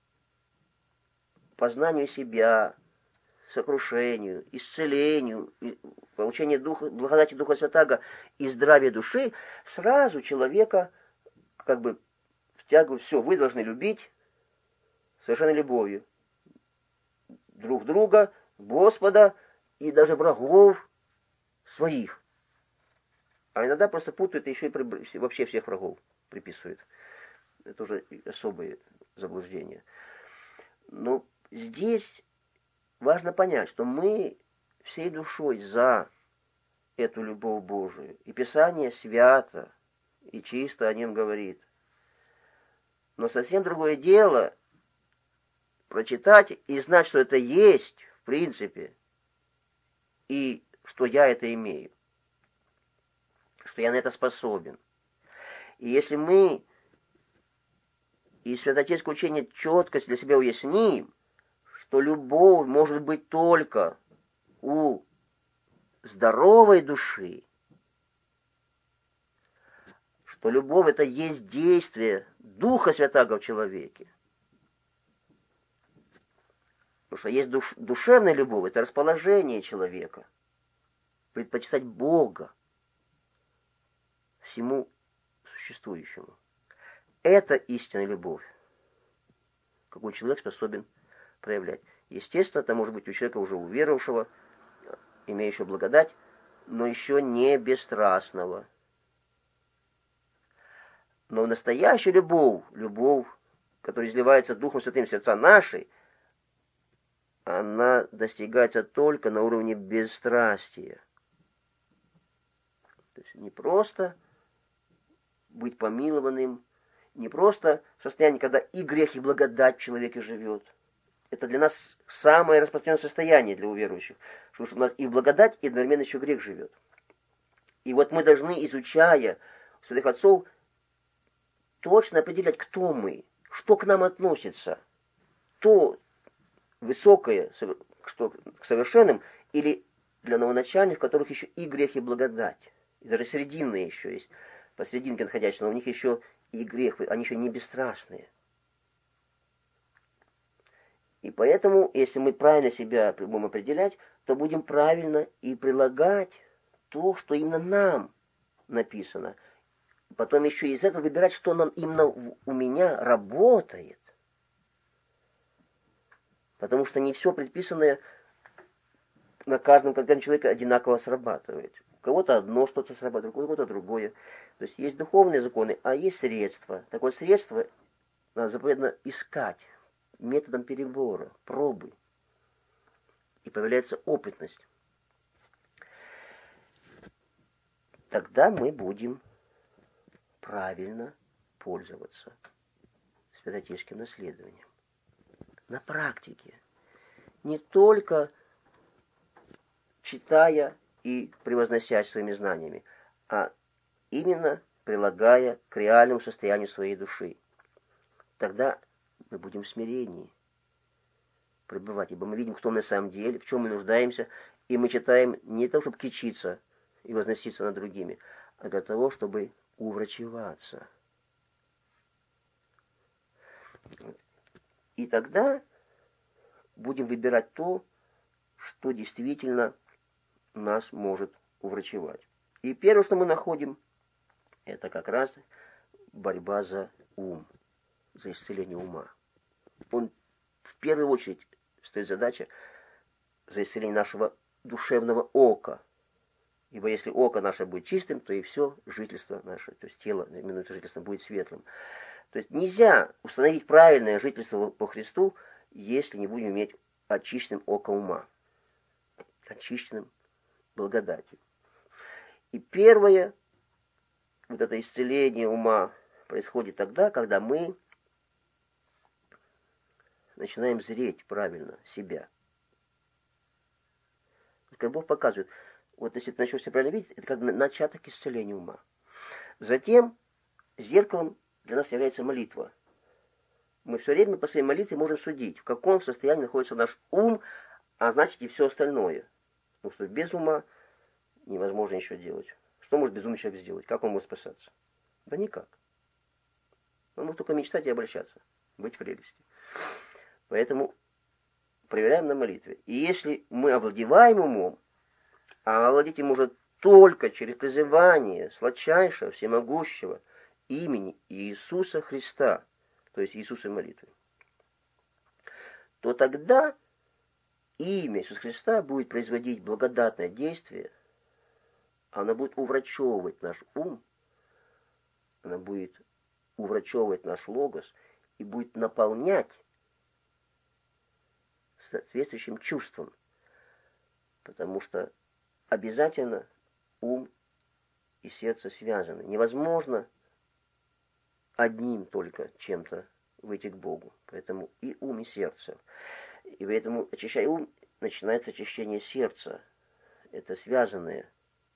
познанию себя, сокрушению, исцелению, получению духа, благодати Духа Святаго и здравия души, сразу человека как бы втягивают: все, вы должны любить совершенной любовью друг друга, Господа и даже врагов своих. А иногда просто путают и еще и вообще всех врагов приписывают. Это уже особое заблуждение. Но здесь важно понять, что мы всей душой за эту любовь Божию. И Писание свято и чисто о нем говорит. Но совсем другое дело прочитать и знать, что это есть в принципе, и что я это имею, что я на это способен. И если мы из святотеческого учения четко для себя уясним, что любовь может быть только у здоровой души, что любовь — это есть действие Духа Святаго в человеке. Потому что есть душ, душевная любовь, это расположение человека, предпочитать Бога всему существующему. Это истинная любовь, какую человек способен проявлять. Естественно, это может быть у человека уже уверовавшего, имеющего благодать, но еще не бесстрастного. Но настоящая любовь, любовь, которая изливается Духом Святым в сердца наши, она достигается только на уровне бесстрастия. То есть не просто быть помилованным, не просто в состоянии, когда и грех, и благодать в человеке живет. Это для нас самое распространенное состояние для уверующих, потому что у нас и благодать, и одновременно еще грех живет. И вот мы должны, изучая святых отцов, точно определять, кто мы, что к нам относится, то высокое, что к совершенным, или для новоначальных, в которых еще и грех, и благодать. И даже срединные еще есть, посерединке находящие, но у них еще и грех, они еще не бесстрастные. И поэтому, если мы правильно себя будем определять, то будем правильно и прилагать то, что именно нам написано. Потом еще из этого выбирать, что нам именно у меня работает. Потому что не все предписанное на каждом конкретном человеке одинаково срабатывает. У кого-то одно что-то срабатывает, у кого-то другое. То есть есть духовные законы, а есть средства. Так вот, средства надо заповедно искать методом перебора, пробы. И появляется опытность. Тогда мы будем правильно пользоваться святотеческим наследованием. На практике. Не только читая и превозносясь своими знаниями, а именно прилагая к реальному состоянию своей души. Тогда мы будем в смирении пребывать, ибо мы видим, кто мы на самом деле, в чем мы нуждаемся, и мы читаем не то, чтобы кичиться и возноситься над другими, а для того, чтобы уврачеваться. И тогда будем выбирать то, что действительно нас может уврачевать. И первое, что мы находим, это как раз борьба за ум, за исцеление ума. Он в первую очередь стоит задача за исцеление нашего душевного ока. Ибо если око наше будет чистым, то и все жительство наше, то есть тело, именуется жительством, будет светлым. То есть нельзя установить правильное жительство по Христу, если не будем иметь очищенным око ума, очищенным благодатью. И первое, вот это исцеление ума происходит тогда, когда мы начинаем зреть правильно себя. Как Бог показывает, вот если ты начнешь себя правильно видеть, это как начаток исцеления ума. Затем зеркалом для нас является молитва. Мы все время по своей молитве можем судить, в каком состоянии находится наш ум, а значит и все остальное. Потому что без ума невозможно ничего делать. Что может безумный человек сделать? Как он может спасаться? Да никак. Он может только мечтать и обращаться, быть в прелести. Поэтому проверяем на молитве. И если мы овладеваем умом, а овладеть им может только через призывание сладчайшего, всемогущего имени Иисуса Христа, то есть Иисуса молитвы, то тогда имя Иисуса Христа будет производить благодатное действие, оно будет уврачевывать наш ум, оно будет уврачевывать наш логос и будет наполнять соответствующим чувством. Потому что обязательно ум и сердце связаны. Невозможно одним только чем-то выйти к Богу. Поэтому и ум, и сердце. И поэтому, очищая ум, начинается очищение сердца. Это связанные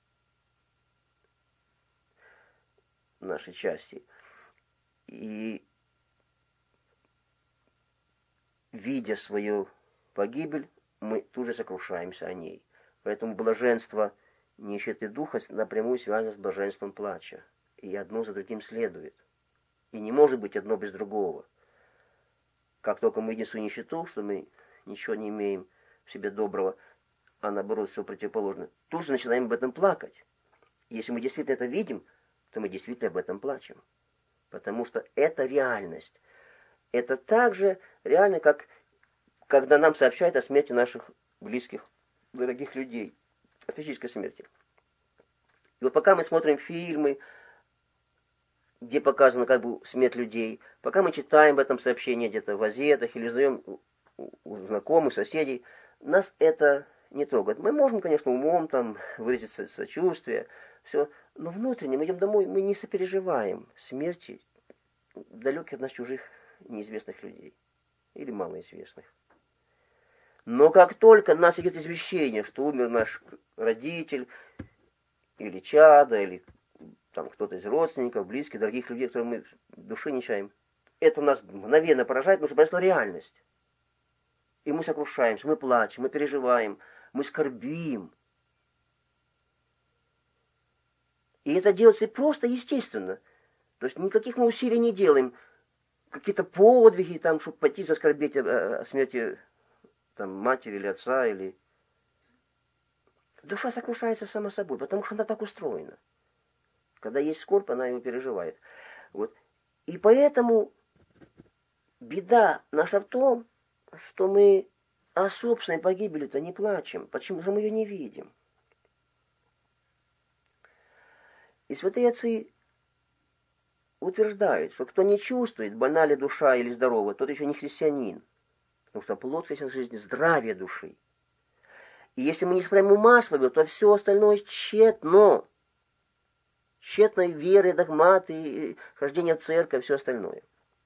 наши части. И видя свою погибель, мы тут же сокрушаемся о ней. Поэтому блаженство нищеты духа напрямую связано с блаженством плача. И одно за другим следует. И не может быть одно без другого. Как только мы видим свою нищету, что мы ничего не имеем в себе доброго, а наоборот все противоположно, тут же начинаем об этом плакать. Если мы действительно это видим, то мы действительно об этом плачем. Потому что это реальность. Это так же реально, как когда нам сообщают о смерти наших близких, дорогих людей, о физической смерти. И вот пока мы смотрим фильмы, где показана как бы смерть людей, пока мы читаем в этом сообщении где-то в газетах или узнаем у знакомых, соседей, нас это не трогает. Мы можем, конечно, умом там выразить сочувствие, все, но внутренне мы идем домой, мы не сопереживаем смерти далеких от нас чужих неизвестных людей или малоизвестных. Но как только нас идет извещение, что умер наш родитель или чадо, или там кто-то из родственников, близких, дорогих людей, которых мы в душе не чаем, это нас мгновенно поражает, потому что произошла реальность. И мы сокрушаемся, мы плачем, мы переживаем, мы скорбим. И это делается просто естественно. То есть никаких мы усилий не делаем. Какие-то подвиги, там, чтобы пойти заскорбеть о, о смерти там, матери или отца. Или... Душа сокрушается сама собой, потому что она так устроена. Когда есть скорбь, она его переживает. Вот. И поэтому беда наша в том, что мы о собственной погибели-то не плачем. Почему же мы ее не видим? И святые отцы утверждают, что кто не чувствует, больна ли душа или здорова, тот еще не христианин. Потому что плод христианской жизни – здравие души. И если мы не исправим ума своего, то все остальное тщетно. Тщетной веры, догматы, хождение в церковь, все остальное.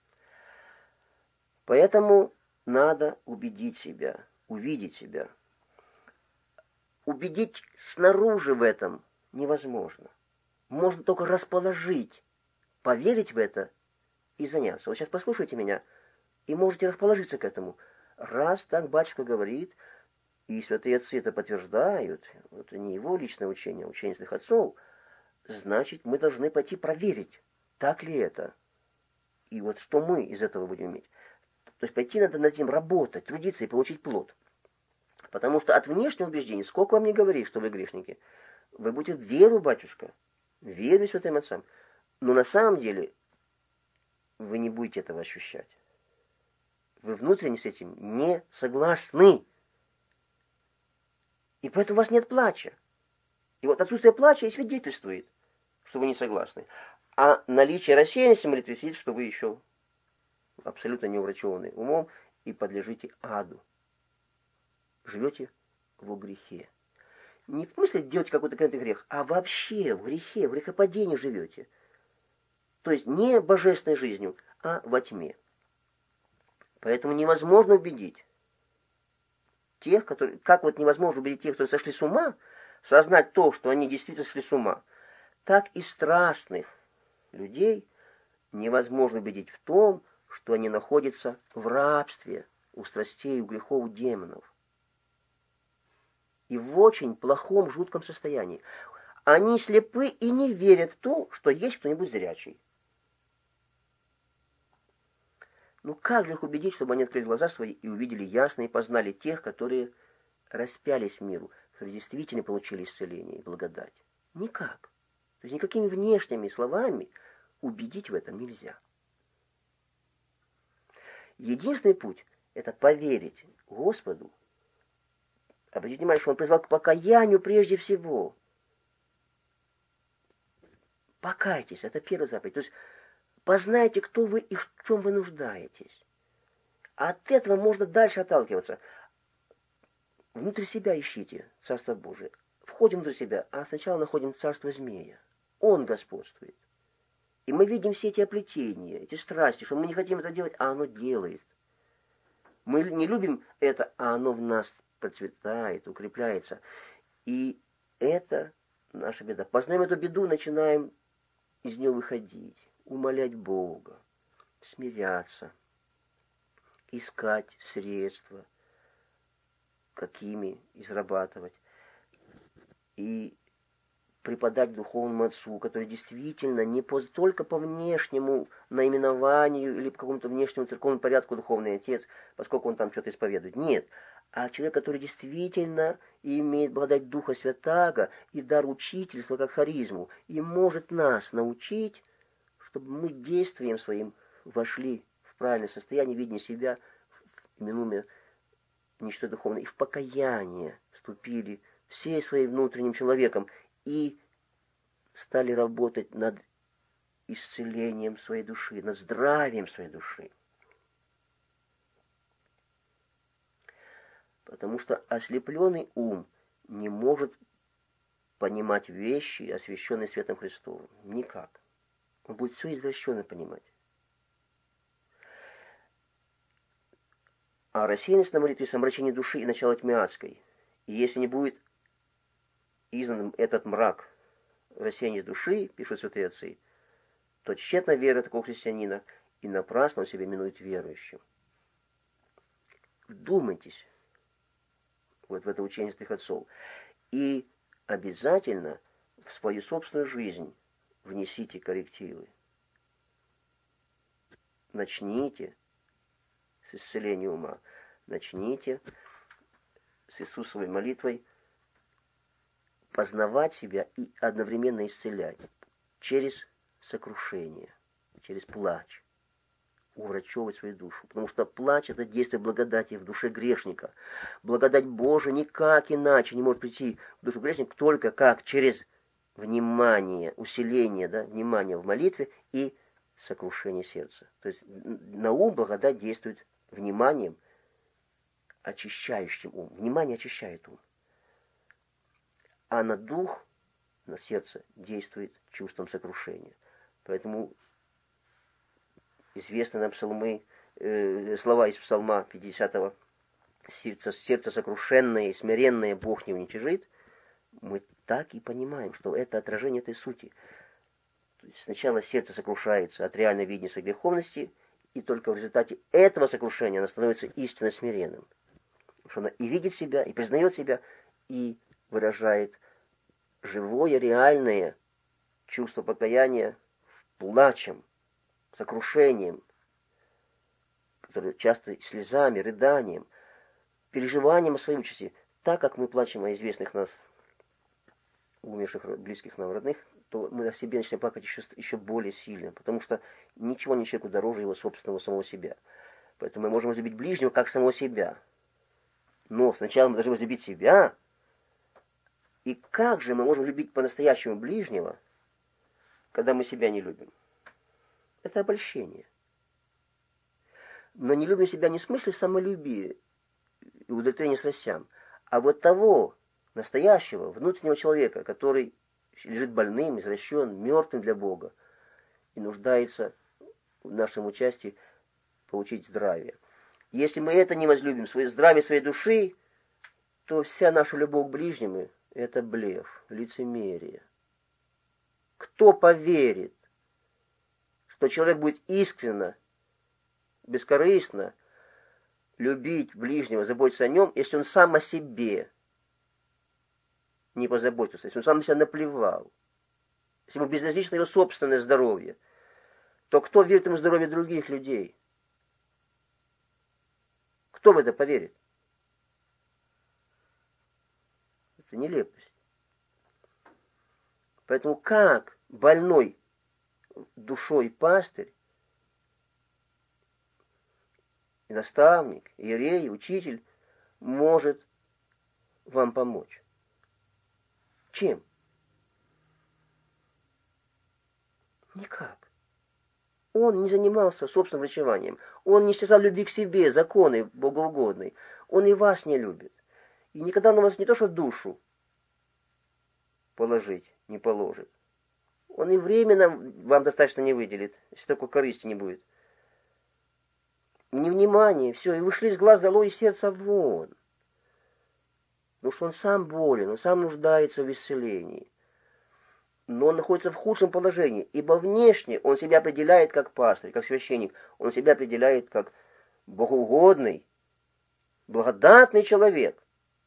Поэтому надо убедить себя, увидеть себя. Убедить снаружи в этом невозможно. Можно только расположить, поверить в это и заняться. Вот сейчас послушайте меня, и можете расположиться к этому. Раз так батюшка говорит, и святые отцы это подтверждают, это не его личное учение, а учение святых отцов, значит, мы должны пойти проверить, так ли это. И вот что мы из этого будем иметь. То есть пойти надо над этим работать, трудиться и получить плод. Потому что от внешнего убеждения, сколько вам не говори, что вы грешники, вы будете в веру, батюшка, в веру святым отцам. Но на самом деле вы не будете этого ощущать. Вы внутренне с этим не согласны. И поэтому у вас нет плача. И вот отсутствие плача и свидетельствует, что вы не согласны. А наличие рассеянности молитвы свидетельствует, что вы еще абсолютно неуврачеваны умом и подлежите аду. Живете во грехе. Не в смысле делать какой-то конкретный грех, а вообще в грехе, в грехопадении живете. То есть не божественной жизнью, а во тьме. Поэтому невозможно убедить тех, которые... Как вот невозможно убедить тех, которые сошли с ума, сознать то, что они действительно сошли с ума, так и страстных людей невозможно убедить в том, что они находятся в рабстве у страстей, у грехов, у демонов. И в очень плохом, жутком состоянии. Они слепы и не верят в то, что есть кто-нибудь зрячий. Ну как же их убедить, чтобы они открыли глаза свои и увидели ясно и познали тех, которые распялись в миру, которые действительно получили исцеление и благодать? Никак. То есть никакими внешними словами убедить в этом нельзя. Единственный путь – это поверить Господу. Обратите внимание, что Он призвал к покаянию прежде всего. Покайтесь, это первая заповедь. То есть познайте, кто вы и в чем вы нуждаетесь. От этого можно дальше отталкиваться. Внутри себя ищите Царство Божие. Входим внутрь себя, а сначала находим Царство Змея. Он господствует. И мы видим все эти оплетения, эти страсти, что мы не хотим это делать, а оно делает. Мы не любим это, а оно в нас процветает, укрепляется. И это наша беда. Познаем эту беду, начинаем из нее выходить, умолять Бога, смиряться, искать средства, какими израбатывать, и преподать духовному отцу, который действительно не по, только по внешнему наименованию или по какому-то внешнему церковному порядку духовный отец, поскольку он там что-то исповедует. Нет. А человек, который действительно имеет благодать Духа Святаго и дар учительства как харизму, и может нас научить, чтобы мы действием своим вошли в правильное состояние видения себя, именуя ничто духовное, и в покаяние вступили всей своим внутренним человеком, и стали работать над исцелением своей души, над здравием своей души. Потому что ослепленный ум не может понимать вещи, освященные светом Христовым. Никак. Он будет все извращенно понимать. А рассеянность на молитве — омрачение души и начало тьмы адской. И если не будет изгнан этот мрак, рассеяние души, пишут святые отцы, то тщетна вера такого христианина, и напрасно он себя именует верующим. Вдумайтесь вот в это учение святых отцов. И обязательно в свою собственную жизнь внесите коррективы. Начните с исцеления ума. Начните с Иисусовой молитвой познавать себя и одновременно исцелять через сокрушение, через плач, уврачевывать свою душу. Потому что плач — это действие благодати в душе грешника. Благодать Божия никак иначе не может прийти в душу грешника, только как через внимание, усиление, да, внимания в молитве и сокрушение сердца. То есть на ум благодать действует вниманием, очищающим ум. Внимание очищает ум. А на дух, на сердце действует чувством сокрушения. Поэтому известны нам псалмы, э, слова из псалма пятидесятого: «Сердце, сердце сокрушенное и смиренное Бог не уничижит». Мы так и понимаем, что это отражение этой сути. То есть сначала сердце сокрушается от реального видения своей греховности, и только в результате этого сокрушения оно становится истинно смиренным. Потому что она и видит себя, и признает себя, и выражает живое, реальное чувство покаяния плачем, сокрушением, которое часто слезами, рыданием, переживанием о своей участи. Так как мы плачем о известных нас, умерших, близких нам, родных, то мы о себе начинаем плакать еще, еще более сильно, потому что ничего не человеку дороже его собственного самого себя. Поэтому мы можем возлюбить ближнего как самого себя. Но сначала мы должны возлюбить себя. И как же мы можем любить по-настоящему ближнего, когда мы себя не любим? Это обольщение. Но не любим себя не в смысле самолюбия и удовлетворения страстям, а вот того настоящего внутреннего человека, который лежит больным, извращен, мертвым для Бога и нуждается в нашем участии получить здравие. Если мы это не возлюбим, свое здравие своей души, то вся наша любовь к ближнему — это блеф, лицемерие. Кто поверит, что человек будет искренне, бескорыстно любить ближнего, заботиться о нем, если он сам о себе не позаботился, если он сам на себя наплевал, если ему безразлично его собственное здоровье, то кто верит ему здоровье других людей? Кто в это поверит? Это нелепость. Поэтому как больной душой пастырь, и наставник, иерей, учитель может вам помочь? Чем? Никак. Он не занимался собственным врачеванием. Он не стяжал любви к себе, законы богоугодной. Он и вас не любит. И никогда на вас не то что душу положить не положит. Он и временно вам достаточно не выделит, если такой корысти не будет. И невнимание, все, и вышли с глаз долой, и сердца вон. Потому что он сам болен, он сам нуждается в исцелении. Но он находится в худшем положении, ибо внешне он себя определяет как пастырь, как священник. Он себя определяет как богоугодный, благодатный человек.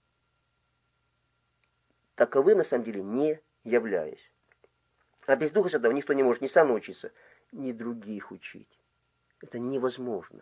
Таковым на самом деле не являясь. А без Духа Святого никто не может ни сам научиться, ни других учить. Это невозможно.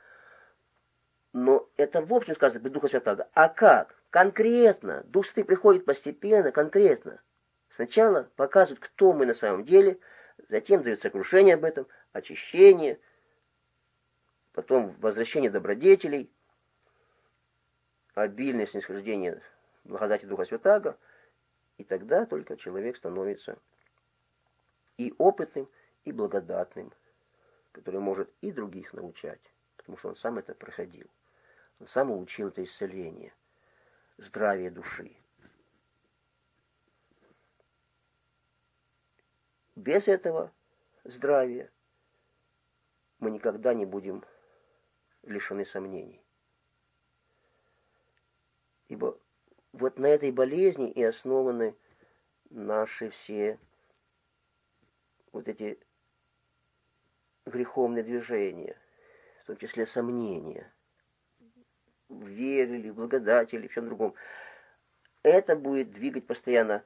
Но это в общем сказано без Духа Святого. А как? Конкретно. Дух Святый приходит постепенно, конкретно. Сначала показывают, кто мы на самом деле, затем дают сокрушение об этом, очищение, потом возвращение добродетелей, обильное снисхождение благодати Духа Святаго, и тогда только человек становится и опытным, и благодатным, который может и других научать, потому что он сам это проходил. Он сам учил это исцеление, здравие души. Без этого здравия мы никогда не будем лишены сомнений. Ибо вот на этой болезни и основаны наши все вот эти греховные движения, в том числе сомнения, в вере или в благодати или в чем другом. Это будет двигать постоянно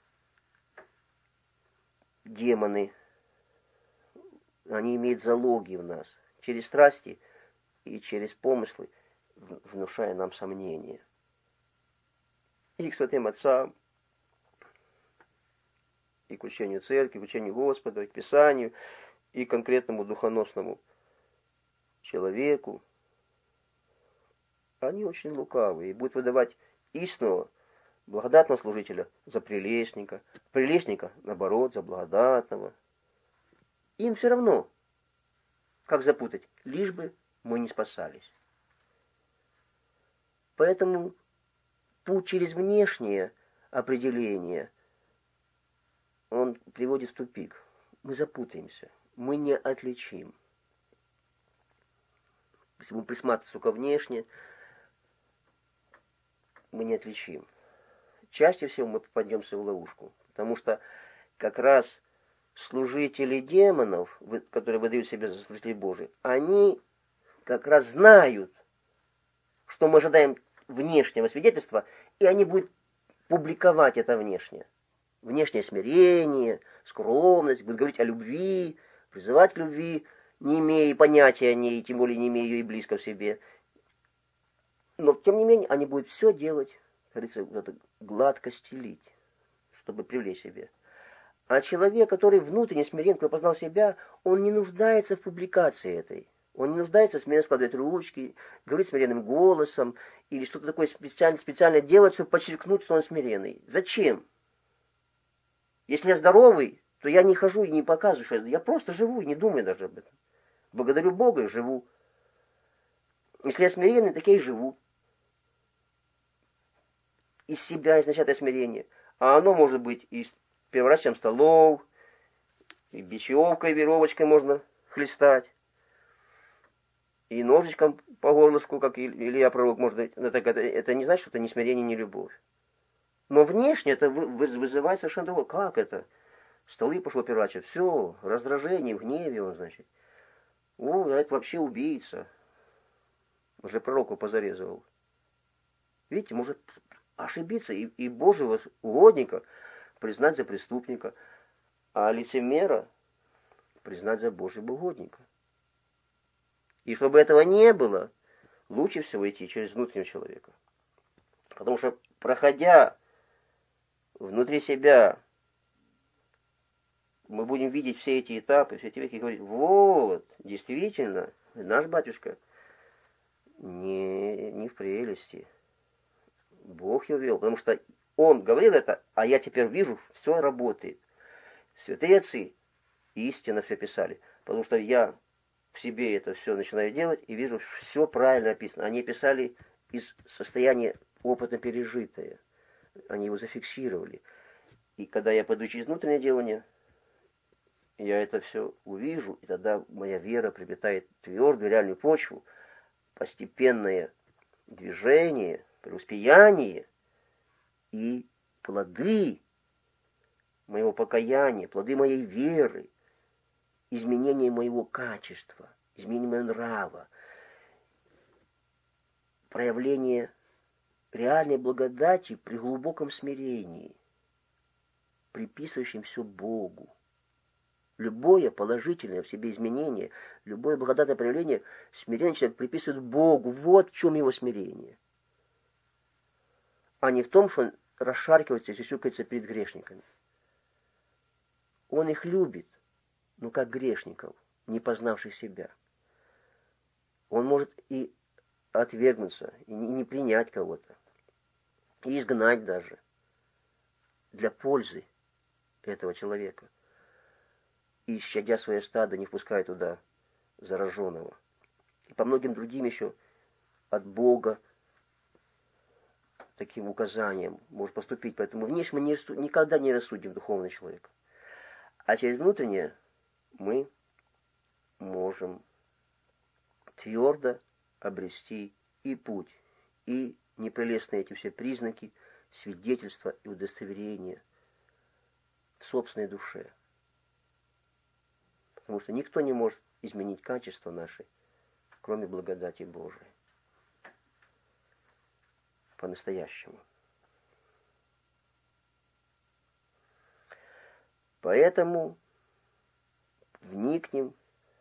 демоны. Они имеют залоги в нас, через страсти и через помыслы, внушая нам сомнения. И к святым отцам, и к учению церкви, к учению Господа, и к Писанию, и к конкретному духоносному человеку. Они очень лукавые и будут выдавать истинного благодатного служителя за прелестника, прелестника, наоборот, за благодатного. Им все равно, как запутать, лишь бы мы не спасались. Поэтому путь через внешнее определение, он приводит в тупик. Мы запутаемся, мы не отличим. Если мы присматриваемся только внешне, мы не отличим. Чаще всего мы попадемся в ловушку, потому что как раз служители демонов, которые выдают себя за служителей Божьих, они как раз знают, что мы ожидаем внешнего свидетельства, и они будут публиковать это внешнее. Внешнее смирение, скромность, будут говорить о любви, призывать к любви, не имея понятия о ней, тем более не имея ее и близко в себе. Но, тем не менее, они будут все делать, говорится, вот гладко стелить, чтобы привлечь себе. А человек, который внутренне смирен, который познал себя, он не нуждается в публикации этой. Он не нуждается смиренно складывать ручки, говорить смиренным голосом, или что-то такое специально, специально делать, чтобы подчеркнуть, что он смиренный. Зачем? Если я здоровый, то я не хожу и не показываю, что я, я просто живу и не думаю даже об этом. Благодарю Бога и живу. Если я смиренный, так я и живу. Из себя изначально смирение. А оно может быть и с переворачиванием столов, и бечевкой, веревочкой можно хлестать, и ножичком по горлышку, как Илья Пророк, можно. Это, это, это не значит, что это не смирение, не любовь. Но внешне это вызывает совершенно другое. Как это? Столы пошло переворачивать. Все, раздражение, в гневе он, значит. О, это вообще убийца. Уже пророку позарезывал. Видите, может ошибиться и, и Божьего угодника признать за преступника, а лицемера признать за Божьего угодника. И чтобы этого не было, лучше всего идти через внутреннего человека. Потому что, проходя внутри себя, мы будем видеть все эти этапы, все эти веки, и говорить, вот, действительно, наш батюшка не, не в прелести. Бог его вел, потому что он говорил это, а я теперь вижу, все работает. Святые отцы истинно все писали, потому что я в себе это все начинаю делать и вижу, все правильно описано. Они писали из состояния опыта пережитое. Они его зафиксировали. И когда я пойду через внутреннее делание, я это все увижу, и тогда моя вера приобретает твердую реальную почву, постепенное движение, преуспеяние и плоды моего покаяния, плоды моей веры, изменение моего качества, изменение моего нрава, проявление реальной благодати при глубоком смирении, приписывающем все Богу. Любое положительное в себе изменение, любое благодатное проявление смирение человек приписывает Богу. Вот в чем его смирение. А не в том, что он расшаркивается и сюсюкается перед грешниками. Он их любит, но как грешников, не познавших себя. Он может и отвергнуться, и не принять кого-то, и изгнать даже для пользы этого человека. и, щадя свое стадо, не впускай туда зараженного. И по многим другим еще от Бога таким указанием может поступить. Поэтому внешне мы не, никогда не рассудим духовного человека. А через внутреннее мы можем твердо обрести и путь, и непрелестные эти все признаки, свидетельства и удостоверения в собственной душе. Потому что никто не может изменить качество наши, кроме благодати Божией. По-настоящему. Поэтому вникнем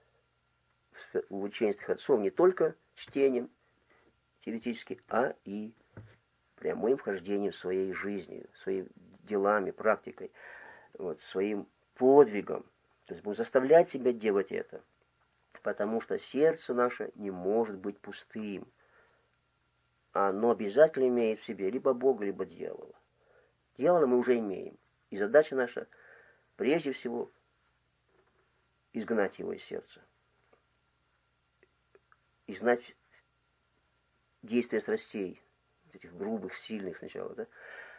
в учение святых отцов не только чтением теоретически, а и прямым вхождением в своей жизни, своими делами, практикой, вот, своим подвигом. То есть будем заставлять себя делать это, потому что сердце наше не может быть пустым. Оно обязательно имеет в себе либо Бога, либо дьявола. Дьявола мы уже имеем. И задача наша, прежде всего, изгнать его из сердца. И знать действия страстей, этих грубых, сильных сначала, да?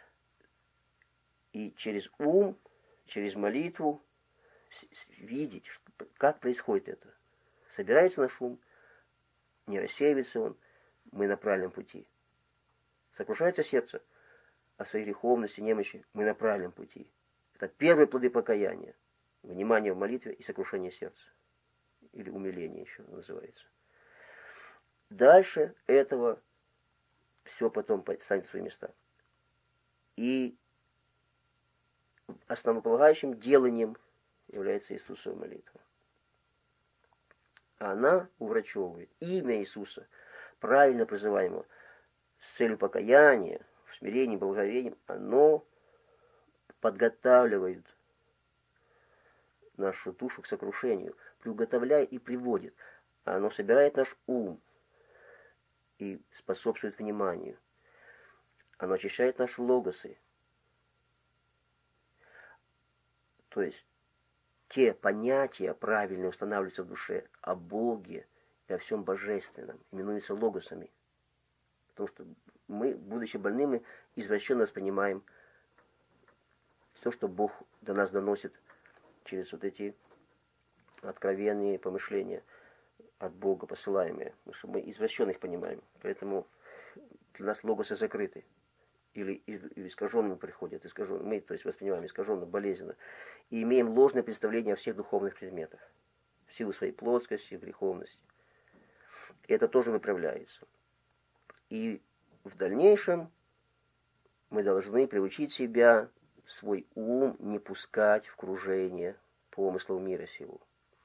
И через ум, через молитву видеть, как происходит это. Собирается наш ум, не рассеивается он, мы на правильном пути. Сокрушается сердце о своей греховности, немощи, мы на правильном пути. Это первые плоды покаяния. Внимание в молитве и сокрушение сердца. Или умиление еще называется. Дальше этого все потом станет в свои места. И основополагающим деланием является Иисусова молитва. Она уврачевывает имя Иисуса, правильно призываемого, с целью покаяния, в смирении, благовением, оно подготавливает нашу душу к сокрушению, приуготовляет и приводит. Оно собирает наш ум и способствует вниманию. Оно очищает наши логосы. То есть те понятия правильно устанавливаются в душе о Боге и о всем божественном, именуются логосами. Потому что мы, будучи больными, извращенно воспринимаем все, что Бог до нас доносит через вот эти откровенные помышления от Бога посылаемые. Потому что мы извращенно их понимаем. Поэтому для нас логосы закрыты. Или искаженным приходят, искаженным. Мы, то есть, воспринимаем искаженно, болезненно. И имеем ложное представление о всех духовных предметах. В силу своей плоскости, греховности. И это тоже выправляется. И в дальнейшем мы должны приучить себя, свой ум не пускать в кружение помыслов мира сего.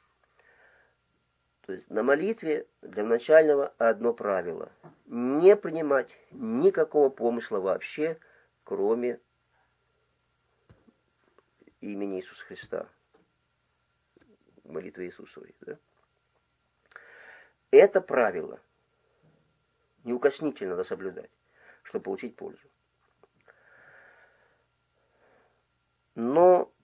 То есть на молитве для начального одно правило. Не принимать никакого помысла вообще, кроме имени Иисуса Христа. Молитвы Иисусовой. Да? Это правило неукоснительно надо соблюдать, чтобы получить пользу. Но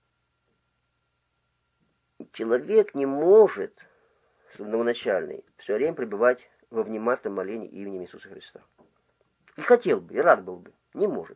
человек не может, новоначальный, все время пребывать во внимательном молении именем Иисуса Христа. И хотел бы, и рад был бы. Не может.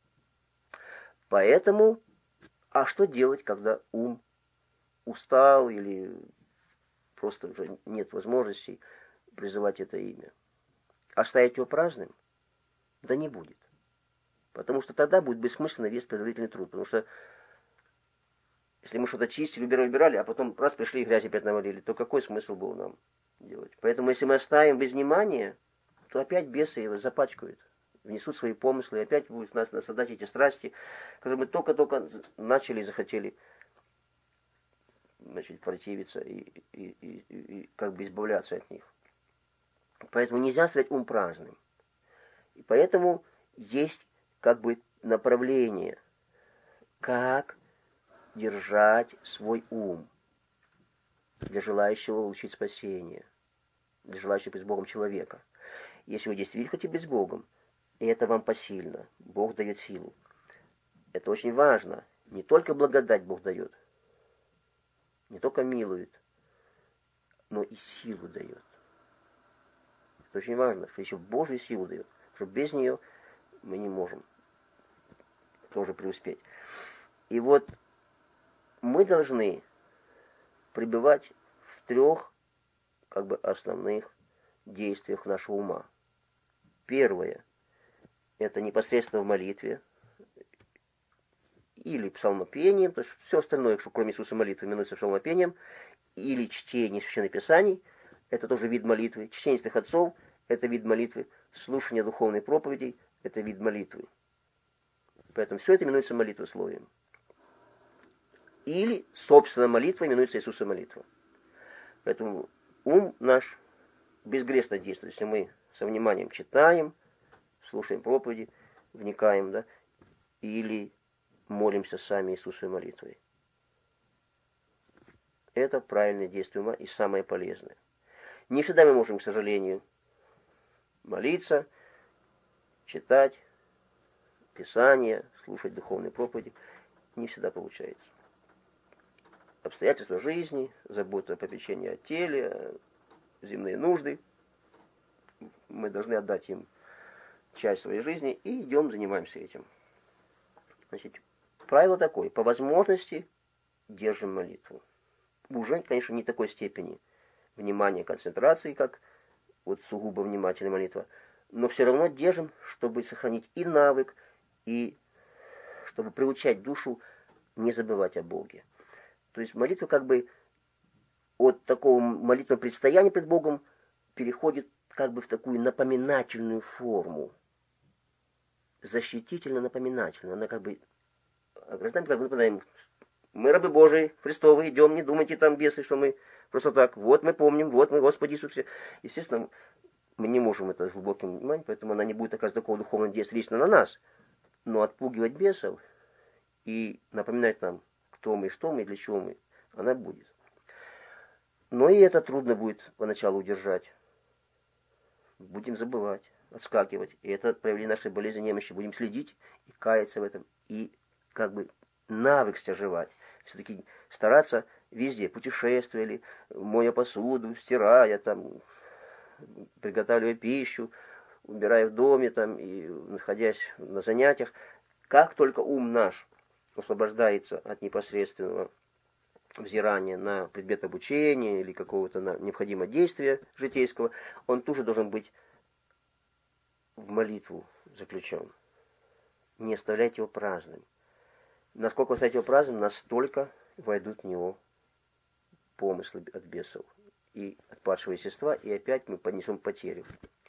Поэтому, а что делать, когда ум устал или просто уже нет возможности призывать это имя? Оставить его праздным? Да не будет. Потому что тогда будет бессмысленно весь предварительный труд. Потому что если мы что-то чистили, убирали, убирали, а потом раз пришли и грязи опять навалили, то какой смысл был нам делать? Поэтому если мы оставим без внимания, то опять бесы его запачкают, внесут свои помыслы, и опять будут нас насадать эти страсти, которые мы только-только начали и захотели, значит, противиться и, и, и, и, и как бы избавляться от них. Поэтому нельзя оставлять ум праздным. И поэтому есть как бы направление, как держать свой ум для желающего получить спасение, для желающего быть с Богом человека. Если вы действительно хотите быть с Богом, и это вам посильно, Бог дает силу. Это очень важно. Не только благодать Бог дает, Не только милует, но и силу дает. Это очень важно, что еще Божью силу дает, что без нее мы не можем тоже преуспеть. И вот мы должны пребывать в трех как бы основных действиях нашего ума. Первое – это непосредственно в молитве или псалмопением, то есть все остальное, что кроме Иисуса молитвы, именуется псалмопением, или чтение священных писаний, это тоже вид молитвы, чтение святых отцов – это вид молитвы, слушание духовной проповедей – это вид молитвы. Поэтому все это именуется молитвословием. Или собственная молитва именуется Иисуса молитва. Поэтому ум наш безгрешно действует, если мы со вниманием читаем, слушаем проповеди, вникаем, да, или молимся сами Иисусовой молитвой. Это правильное действие ума и самое полезное. Не всегда мы можем, к сожалению, молиться, читать Писание, слушать духовные проповеди. Не всегда получается. Обстоятельства жизни, забота о попечении о теле, земные нужды. Мы должны отдать им часть своей жизни и идем, занимаемся этим. Значит, правило такое. По возможности держим молитву. Уже, конечно, не такой степени внимания, концентрации, как вот сугубо внимательная молитва, но все равно держим, чтобы сохранить и навык, и чтобы приучать душу не забывать о Боге. То есть молитва как бы от такого молитвенного предстояния пред Богом переходит как бы в такую напоминательную форму. Защитительно-напоминательную. Она как бы ограждаем, как бы напоминаем: мы рабы Божии, Христовы, идем, не думайте там, бесы, что мы просто так. Вот мы помним, вот мы, Господи Иисусе. Естественно, мы не можем это с глубоким вниманием, поэтому она не будет оказывать такого духовного действия лично на нас. Но отпугивать бесов и напоминать нам, кто мы, что мы, для чего мы, она будет. Но и это трудно будет поначалу удержать. Будем забывать, отскакивать. И это проявление нашей болезни, немощи. Будем следить и каяться в этом. И как бы навык стяжевать. Все-таки стараться везде, путешествуя или моя посуду, стирая, там, приготавливая пищу, убирая в доме там, и находясь на занятиях. Как только ум наш освобождается от непосредственного взирания на предмет обучения или какого-то необходимого действия житейского, он тоже должен быть в молитву заключен. Не оставлять его праздным. Насколько оставить его праздным, настолько войдут в него помыслы от бесов и от падшего естества, и опять мы понесем потерю.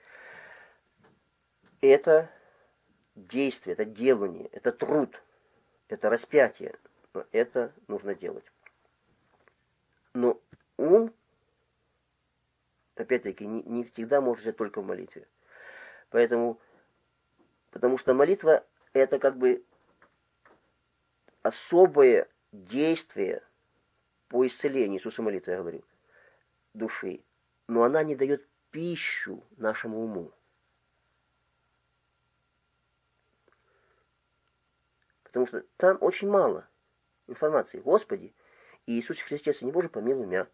Это действие, это делание, это труд, это распятие. Но это нужно делать. Но ум, опять-таки, не, не всегда может жить только в молитве. Поэтому, потому что молитва — это как бы особое действие по исцелению, Иисуса молитвы, я говорю, души. Но она не дает пищу нашему уму. Потому что там очень мало информации. Господи, и Иисусе Христе, не Боже, помилуй меня.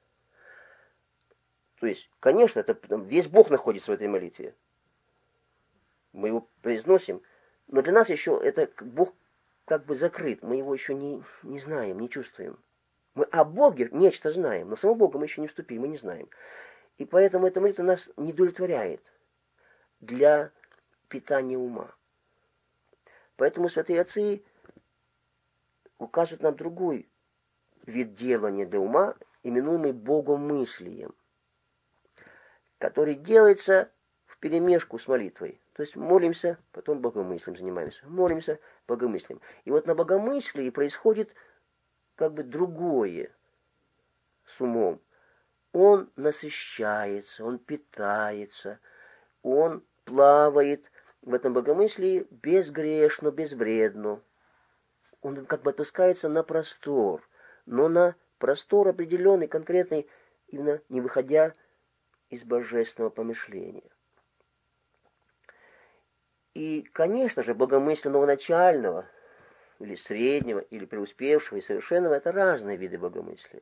То есть, конечно, это, весь Бог находится в этой молитве. Мы его произносим, но для нас еще это Бог как бы закрыт. Мы его еще не, не знаем, не чувствуем. Мы о Боге нечто знаем, но самого Бога мы еще не вступили, мы не знаем. И поэтому эта молитва нас не удовлетворяет для питания ума. Поэтому святые отцы указывают нам другой вид делания для ума, именуемый богомыслием, который делается вперемешку с молитвой. То есть молимся, потом богомыслием занимаемся. Молимся, богомыслием. И вот на богомыслии происходит как бы другое с умом. Он насыщается, он питается, он плавает в этом богомыслии безгрешно, безвредно. Он как бы отпускается на простор, но на простор определенный, конкретный, именно не выходя из божественного помышления. И, конечно же, богомыслия новоначального, или среднего, или преуспевшего и совершенного — это разные виды богомыслия.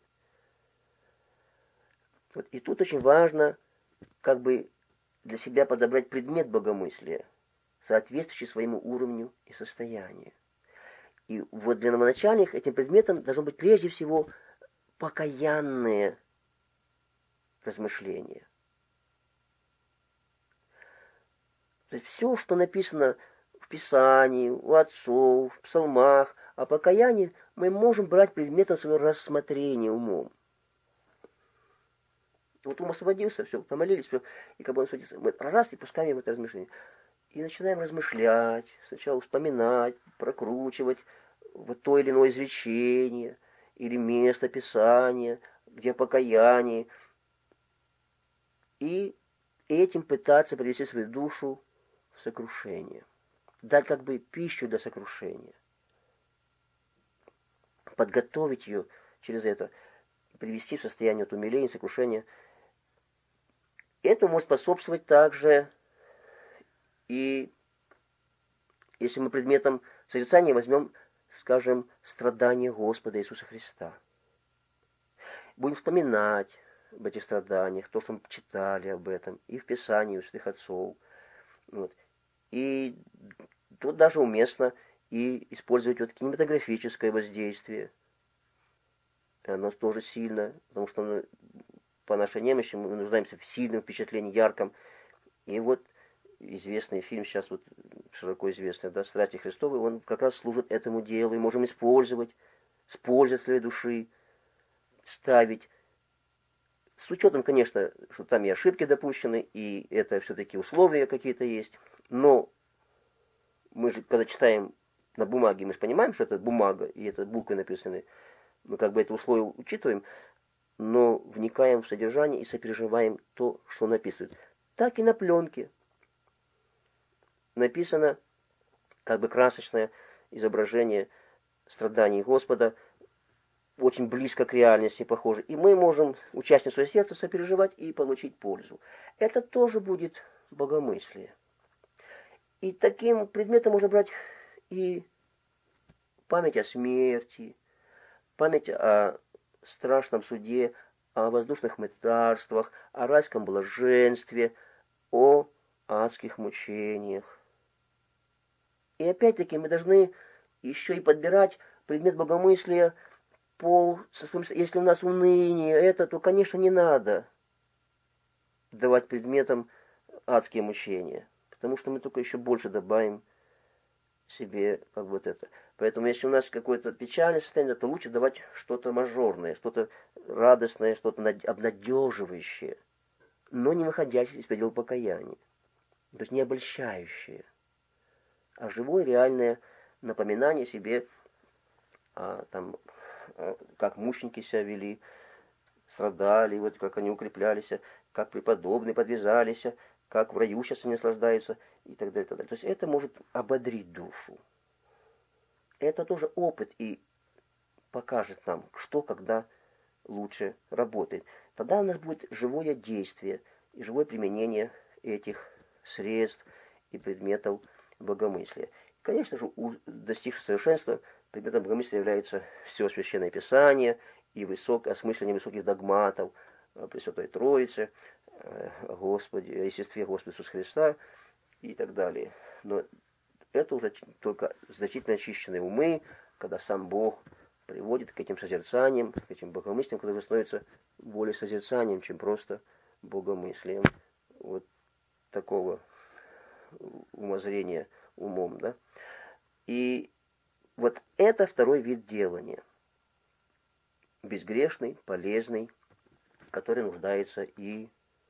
Вот. И тут очень важно как бы для себя подобрать предмет богомыслия, соответствующий своему уровню и состоянию. И вот для новоначальных этим предметом должно быть прежде всего покаянные размышления. То есть все, что написано в Писании, у отцов, в псалмах, о покаянии, мы можем брать предметом своего рассмотрения умом. Вот ум освободился, все, помолились, все, и как бы он освободился, мы раз и пускаем в это размышление. И начинаем размышлять, сначала вспоминать, прокручивать вот то или иное изречение, или место Писания, где покаяние, и этим пытаться привести свою душу в сокрушение. Дать как бы пищу для сокрушения. Подготовить ее через это, привести в состояние от умиления, сокрушения. Это может способствовать также и, если мы предметом созерцания возьмем, скажем, страдания Господа Иисуса Христа. Будем вспоминать об этих страданиях, то, что мы читали об этом, и в Писании у святых отцов. Вот. И тут даже уместно и использовать вот кинематографическое воздействие. Оно тоже сильно, потому что мы, по нашей немощи мы нуждаемся в сильном впечатлении, ярком. И вот известный фильм, сейчас вот широко известный, да, «Страсти Христовы», он как раз служит этому делу, и можем использовать, с пользой своей души, ставить. С учетом, конечно, что там и ошибки допущены, и это все-таки условия какие-то есть. Но мы же, когда читаем на бумаге, мы же понимаем, что это бумага, и это буквы написаны. Мы как бы это условие учитываем, но вникаем в содержание и сопереживаем то, что написывают. Так и на пленке написано как бы красочное изображение страданий Господа, очень близко к реальности похоже. И мы можем, участие своего сердца, сопереживать и получить пользу. Это тоже будет богомыслие. И таким предметом можно брать и память о смерти, память о страшном суде, о воздушных мытарствах, о райском блаженстве, о адских мучениях. И опять-таки мы должны еще и подбирать предмет богомыслия по, если у нас уныние, это, то, конечно, не надо давать предметам адские мучения, потому что мы только еще больше добавим себе как бы вот это. Поэтому, если у нас какое-то печальное состояние, то лучше давать что-то мажорное, что-то радостное, что-то обнадеживающее, но не выходящее из предела покаяния, то есть не обольщающее, а живое, реальное напоминание себе, а, там, а, как мученики себя вели, страдали, вот как они укреплялись, как преподобные подвязались, как в раю сейчас они наслаждаются, и так далее, и так далее. То есть это может ободрить душу. Это тоже опыт и покажет нам, что когда лучше работает. Тогда у нас будет живое действие и живое применение этих средств и предметов богомыслия. Конечно же, у достигшего совершенства предметом богомыслия является все Священное Писание и высокое осмысление высоких догматов о Пресвятой Троице, о Господе, о естестве Господа Иисуса Христа и так далее. Но это уже только значительно очищенные умы, когда сам Бог приводит к этим созерцаниям, к этим богомыслиям, которые становятся более созерцанием, чем просто богомыслием. Вот такого умозрения умом, да. И вот это второй вид делания. Безгрешный, полезный, который нуждается и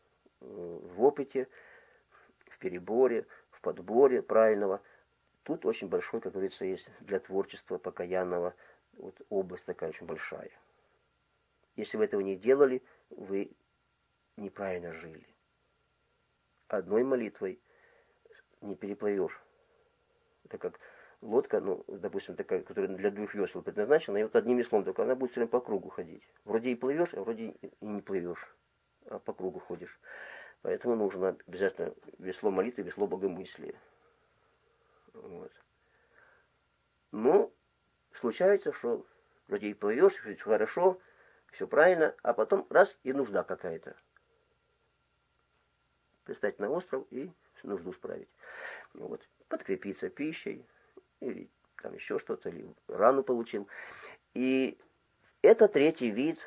в опыте, в переборе, в подборе правильного. Тут очень большой, как говорится, есть для творчества покаянного вот область такая очень большая. Если вы этого не делали, вы неправильно жили. Одной молитвой не переплывешь. Это как лодка, ну, допустим, такая, которая для двух весел предназначена, и вот одним веслом только она будет все время по кругу ходить. Вроде и плывешь, а вроде и не плывешь, а по кругу ходишь. Поэтому нужно обязательно весло молитвы, весло богомыслия. Вот. Ну, случается, что вроде и плывешь, все хорошо, все правильно, а потом раз и нужда какая-то. Пристать на остров и нужду справить. Вот. Подкрепиться пищей, или там еще что-то, или рану получил. И это третий вид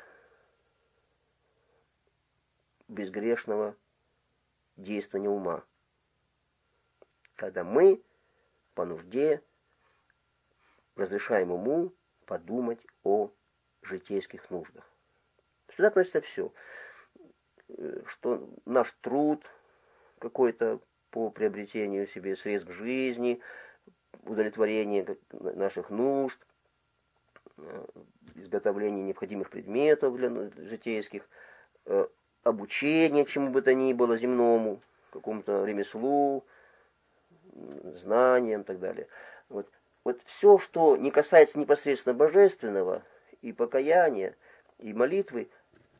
безгрешного действования ума. Когда мы по нужде разрешаем уму подумать о житейских нуждах. Сюда относится все. Что наш труд какой-то по приобретению себе средств к жизни, удовлетворение наших нужд, изготовление необходимых предметов для житейских, обучение чему бы то ни было земному, какому-то ремеслу, знаниям и так далее. Вот. Вот все, что не касается непосредственно божественного, и покаяния, и молитвы,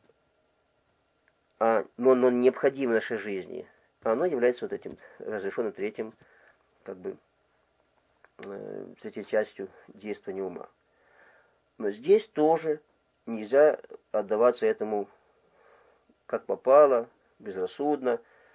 а, но, но необходимо в нашей жизни, оно является вот этим разрешенным третьим, как бы, э, третьей частью действования ума. Но здесь тоже нельзя отдаваться этому как попало, безрассудно,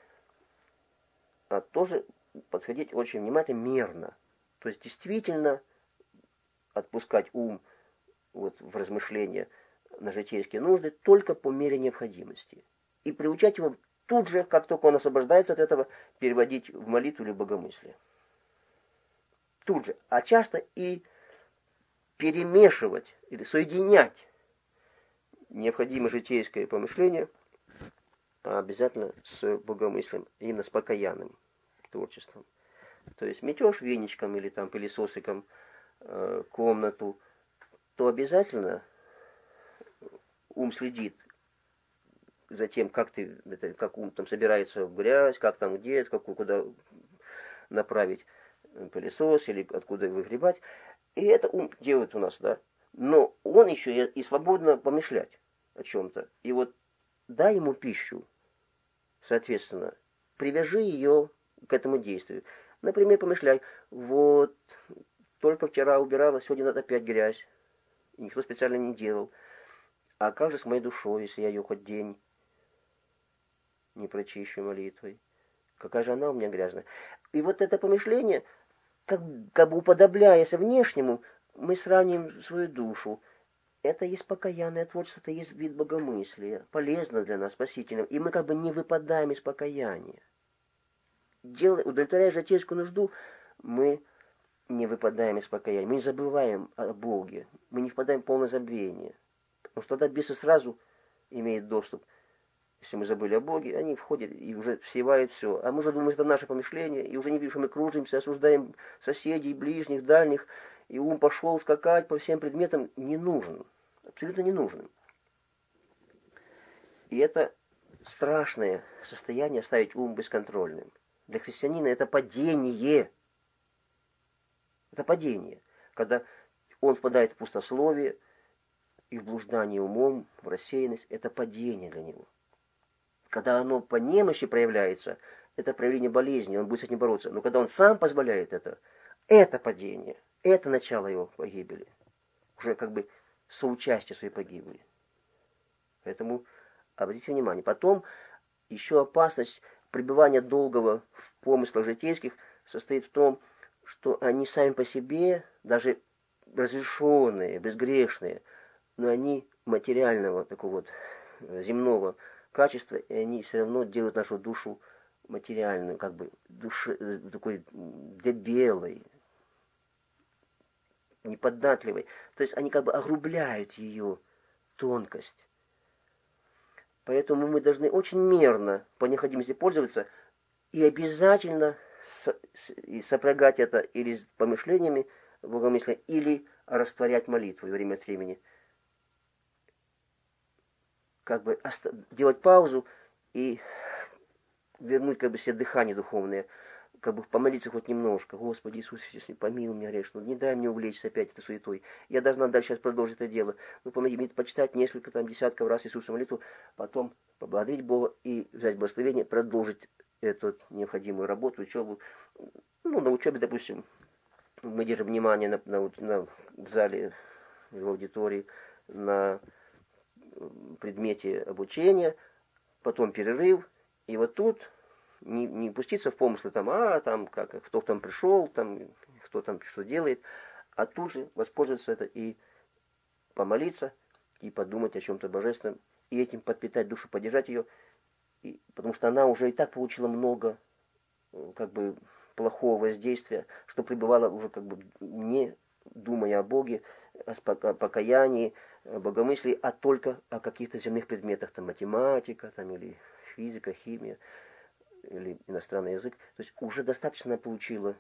а тоже подходить очень внимательно, мерно. То есть действительно отпускать ум вот, в размышления на житейские нужды только по мере необходимости. И приучать его тут же, как только он освобождается от этого, переводить в молитву или богомыслие. Тут же. А часто и перемешивать или соединять необходимое житейское помышление обязательно с богомыслием, именно с покаянным творчеством. То есть метешь веничком или там пылесосиком э, комнату, то обязательно ум следит за тем, как ты, это, как ум там собирается в грязь, как там где, как, куда направить пылесос или откуда выгребать. И это ум делает у нас, да. Но он еще и, и свободно помышлять о чем-то. И вот дай ему пищу, соответственно, привяжи ее к этому действию. Например, помышляй, вот, только вчера убирала, сегодня надо опять грязь. Никто специально не делал. А как же с моей душой, если я ее хоть день не прочищу молитвой? Какая же она у меня грязная? И вот это помышление, как, как бы уподобляясь внешнему, мы сравним свою душу. Это есть покаянное творчество, это есть вид богомыслия, полезно для нас, спасительно. И мы как бы не выпадаем из покаяния. Делая, удовлетворяя житейскую нужду, мы не выпадаем из покаяния, мы не забываем о Боге, мы не впадаем в полное забвение. Потому что тогда бесы сразу имеют доступ. Если мы забыли о Боге, они входят и уже всевают все. А мы уже думаем, что это наше помышление, и уже не видим, что мы кружимся, осуждаем соседей, ближних, дальних, и ум пошел скакать по всем предметам, не нужен, абсолютно не нужен. И это страшное состояние оставить ум бесконтрольным. Для христианина это падение. Это падение, когда он впадает в пустословие и в блуждание умом, в рассеянность, это падение для него. Когда оно по немощи проявляется, это проявление болезни, он будет с этим бороться. Но когда он сам позволяет это, это падение, это начало его погибели. Уже как бы соучастие своей погибели. Поэтому обратите внимание. Потом еще опасность пребывания долгого в помыслах житейских состоит в том, что они сами по себе, даже разрешенные, безгрешные, но они материального, такого вот земного качества, и они все равно делают нашу душу материальную, как бы душе, такой дебелой, неподатливой. То есть они как бы огрубляют ее тонкость. Поэтому мы должны очень мерно по необходимости пользоваться и обязательно сопрягать это или с помышлениями богомыслия, или растворять молитву время от времени. Как бы делать паузу и вернуть как бы себе дыхание духовное, как бы помолиться хоть немножко. Господи Иисус, помилуй меня грешного, не дай мне увлечься опять этой суетой. Я должна дальше сейчас продолжить это дело. Ну, помоги мне почитать несколько там десятков раз Иисусу молитву, потом поблагодарить Бога и взять благословение, продолжить эту необходимую работу, учебу. Ну, на учебе, допустим, мы держим внимание на, на, на, в зале, в аудитории, на предмете обучения, потом перерыв, и вот тут не, не пуститься в помыслы, там, а, там, как, кто там пришел, там, кто там что делает, а тут же воспользоваться это и помолиться, и подумать о чем-то божественном, и этим подпитать душу, поддержать ее, и, потому что она уже и так получила много, как бы, плохого воздействия, что пребывала уже, как бы, не думая о Боге, о покаянии, о богомыслии, а только о каких-то земных предметах, там, математика, там, или физика, химия, или иностранный язык. То есть уже достаточно получила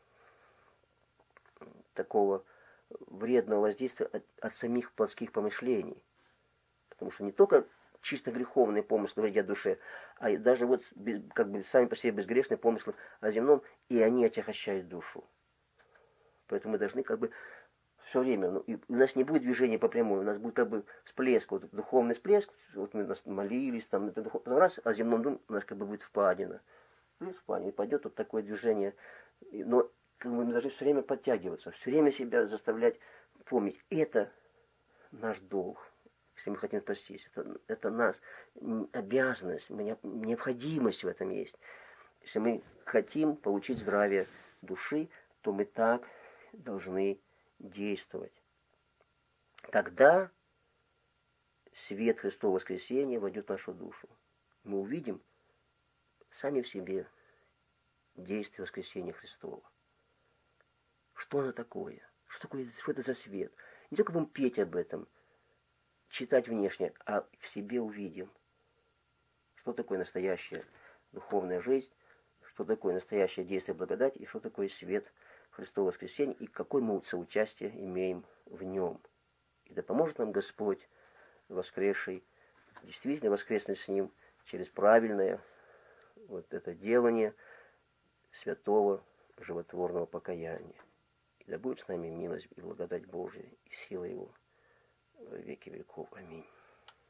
такого вредного воздействия от, от самих плотских помышлений. Потому что не только чисто греховные помыслы вредят душе, а и даже вот без, как бы сами по себе безгрешные помыслы о земном, и они отягощают душу. Поэтому мы должны как бы все время, ну, и у нас не будет движения по прямой, у нас будет как бы всплеск, вот духовный всплеск, вот мы молились, там, это духовный раз, а земном дум у нас как бы будет впадина. Ну, впадина, и пойдет вот такое движение, но как бы мы должны все время подтягиваться, все время себя заставлять помнить, это наш долг. Если мы хотим спастись, это, это нас обязанность, необходимость в этом есть. Если мы хотим получить здравие души, то мы так должны действовать. Тогда свет Христова воскресения войдет в нашу душу. Мы увидим сами в себе действие воскресения Христова. Что оно такое? Что такое, что это за свет? Не только будем петь об этом, читать внешне, а в себе увидим, что такое настоящая духовная жизнь, что такое настоящее действие благодати, и что такое свет Христова воскресения, и какое мы соучастие имеем в нем. И да поможет нам Господь воскресший, действительно воскреснуть с Ним через правильное вот это делание святого животворного покаяния. И да будет с нами милость и благодать Божия, и сила Его во веки веков. Аминь.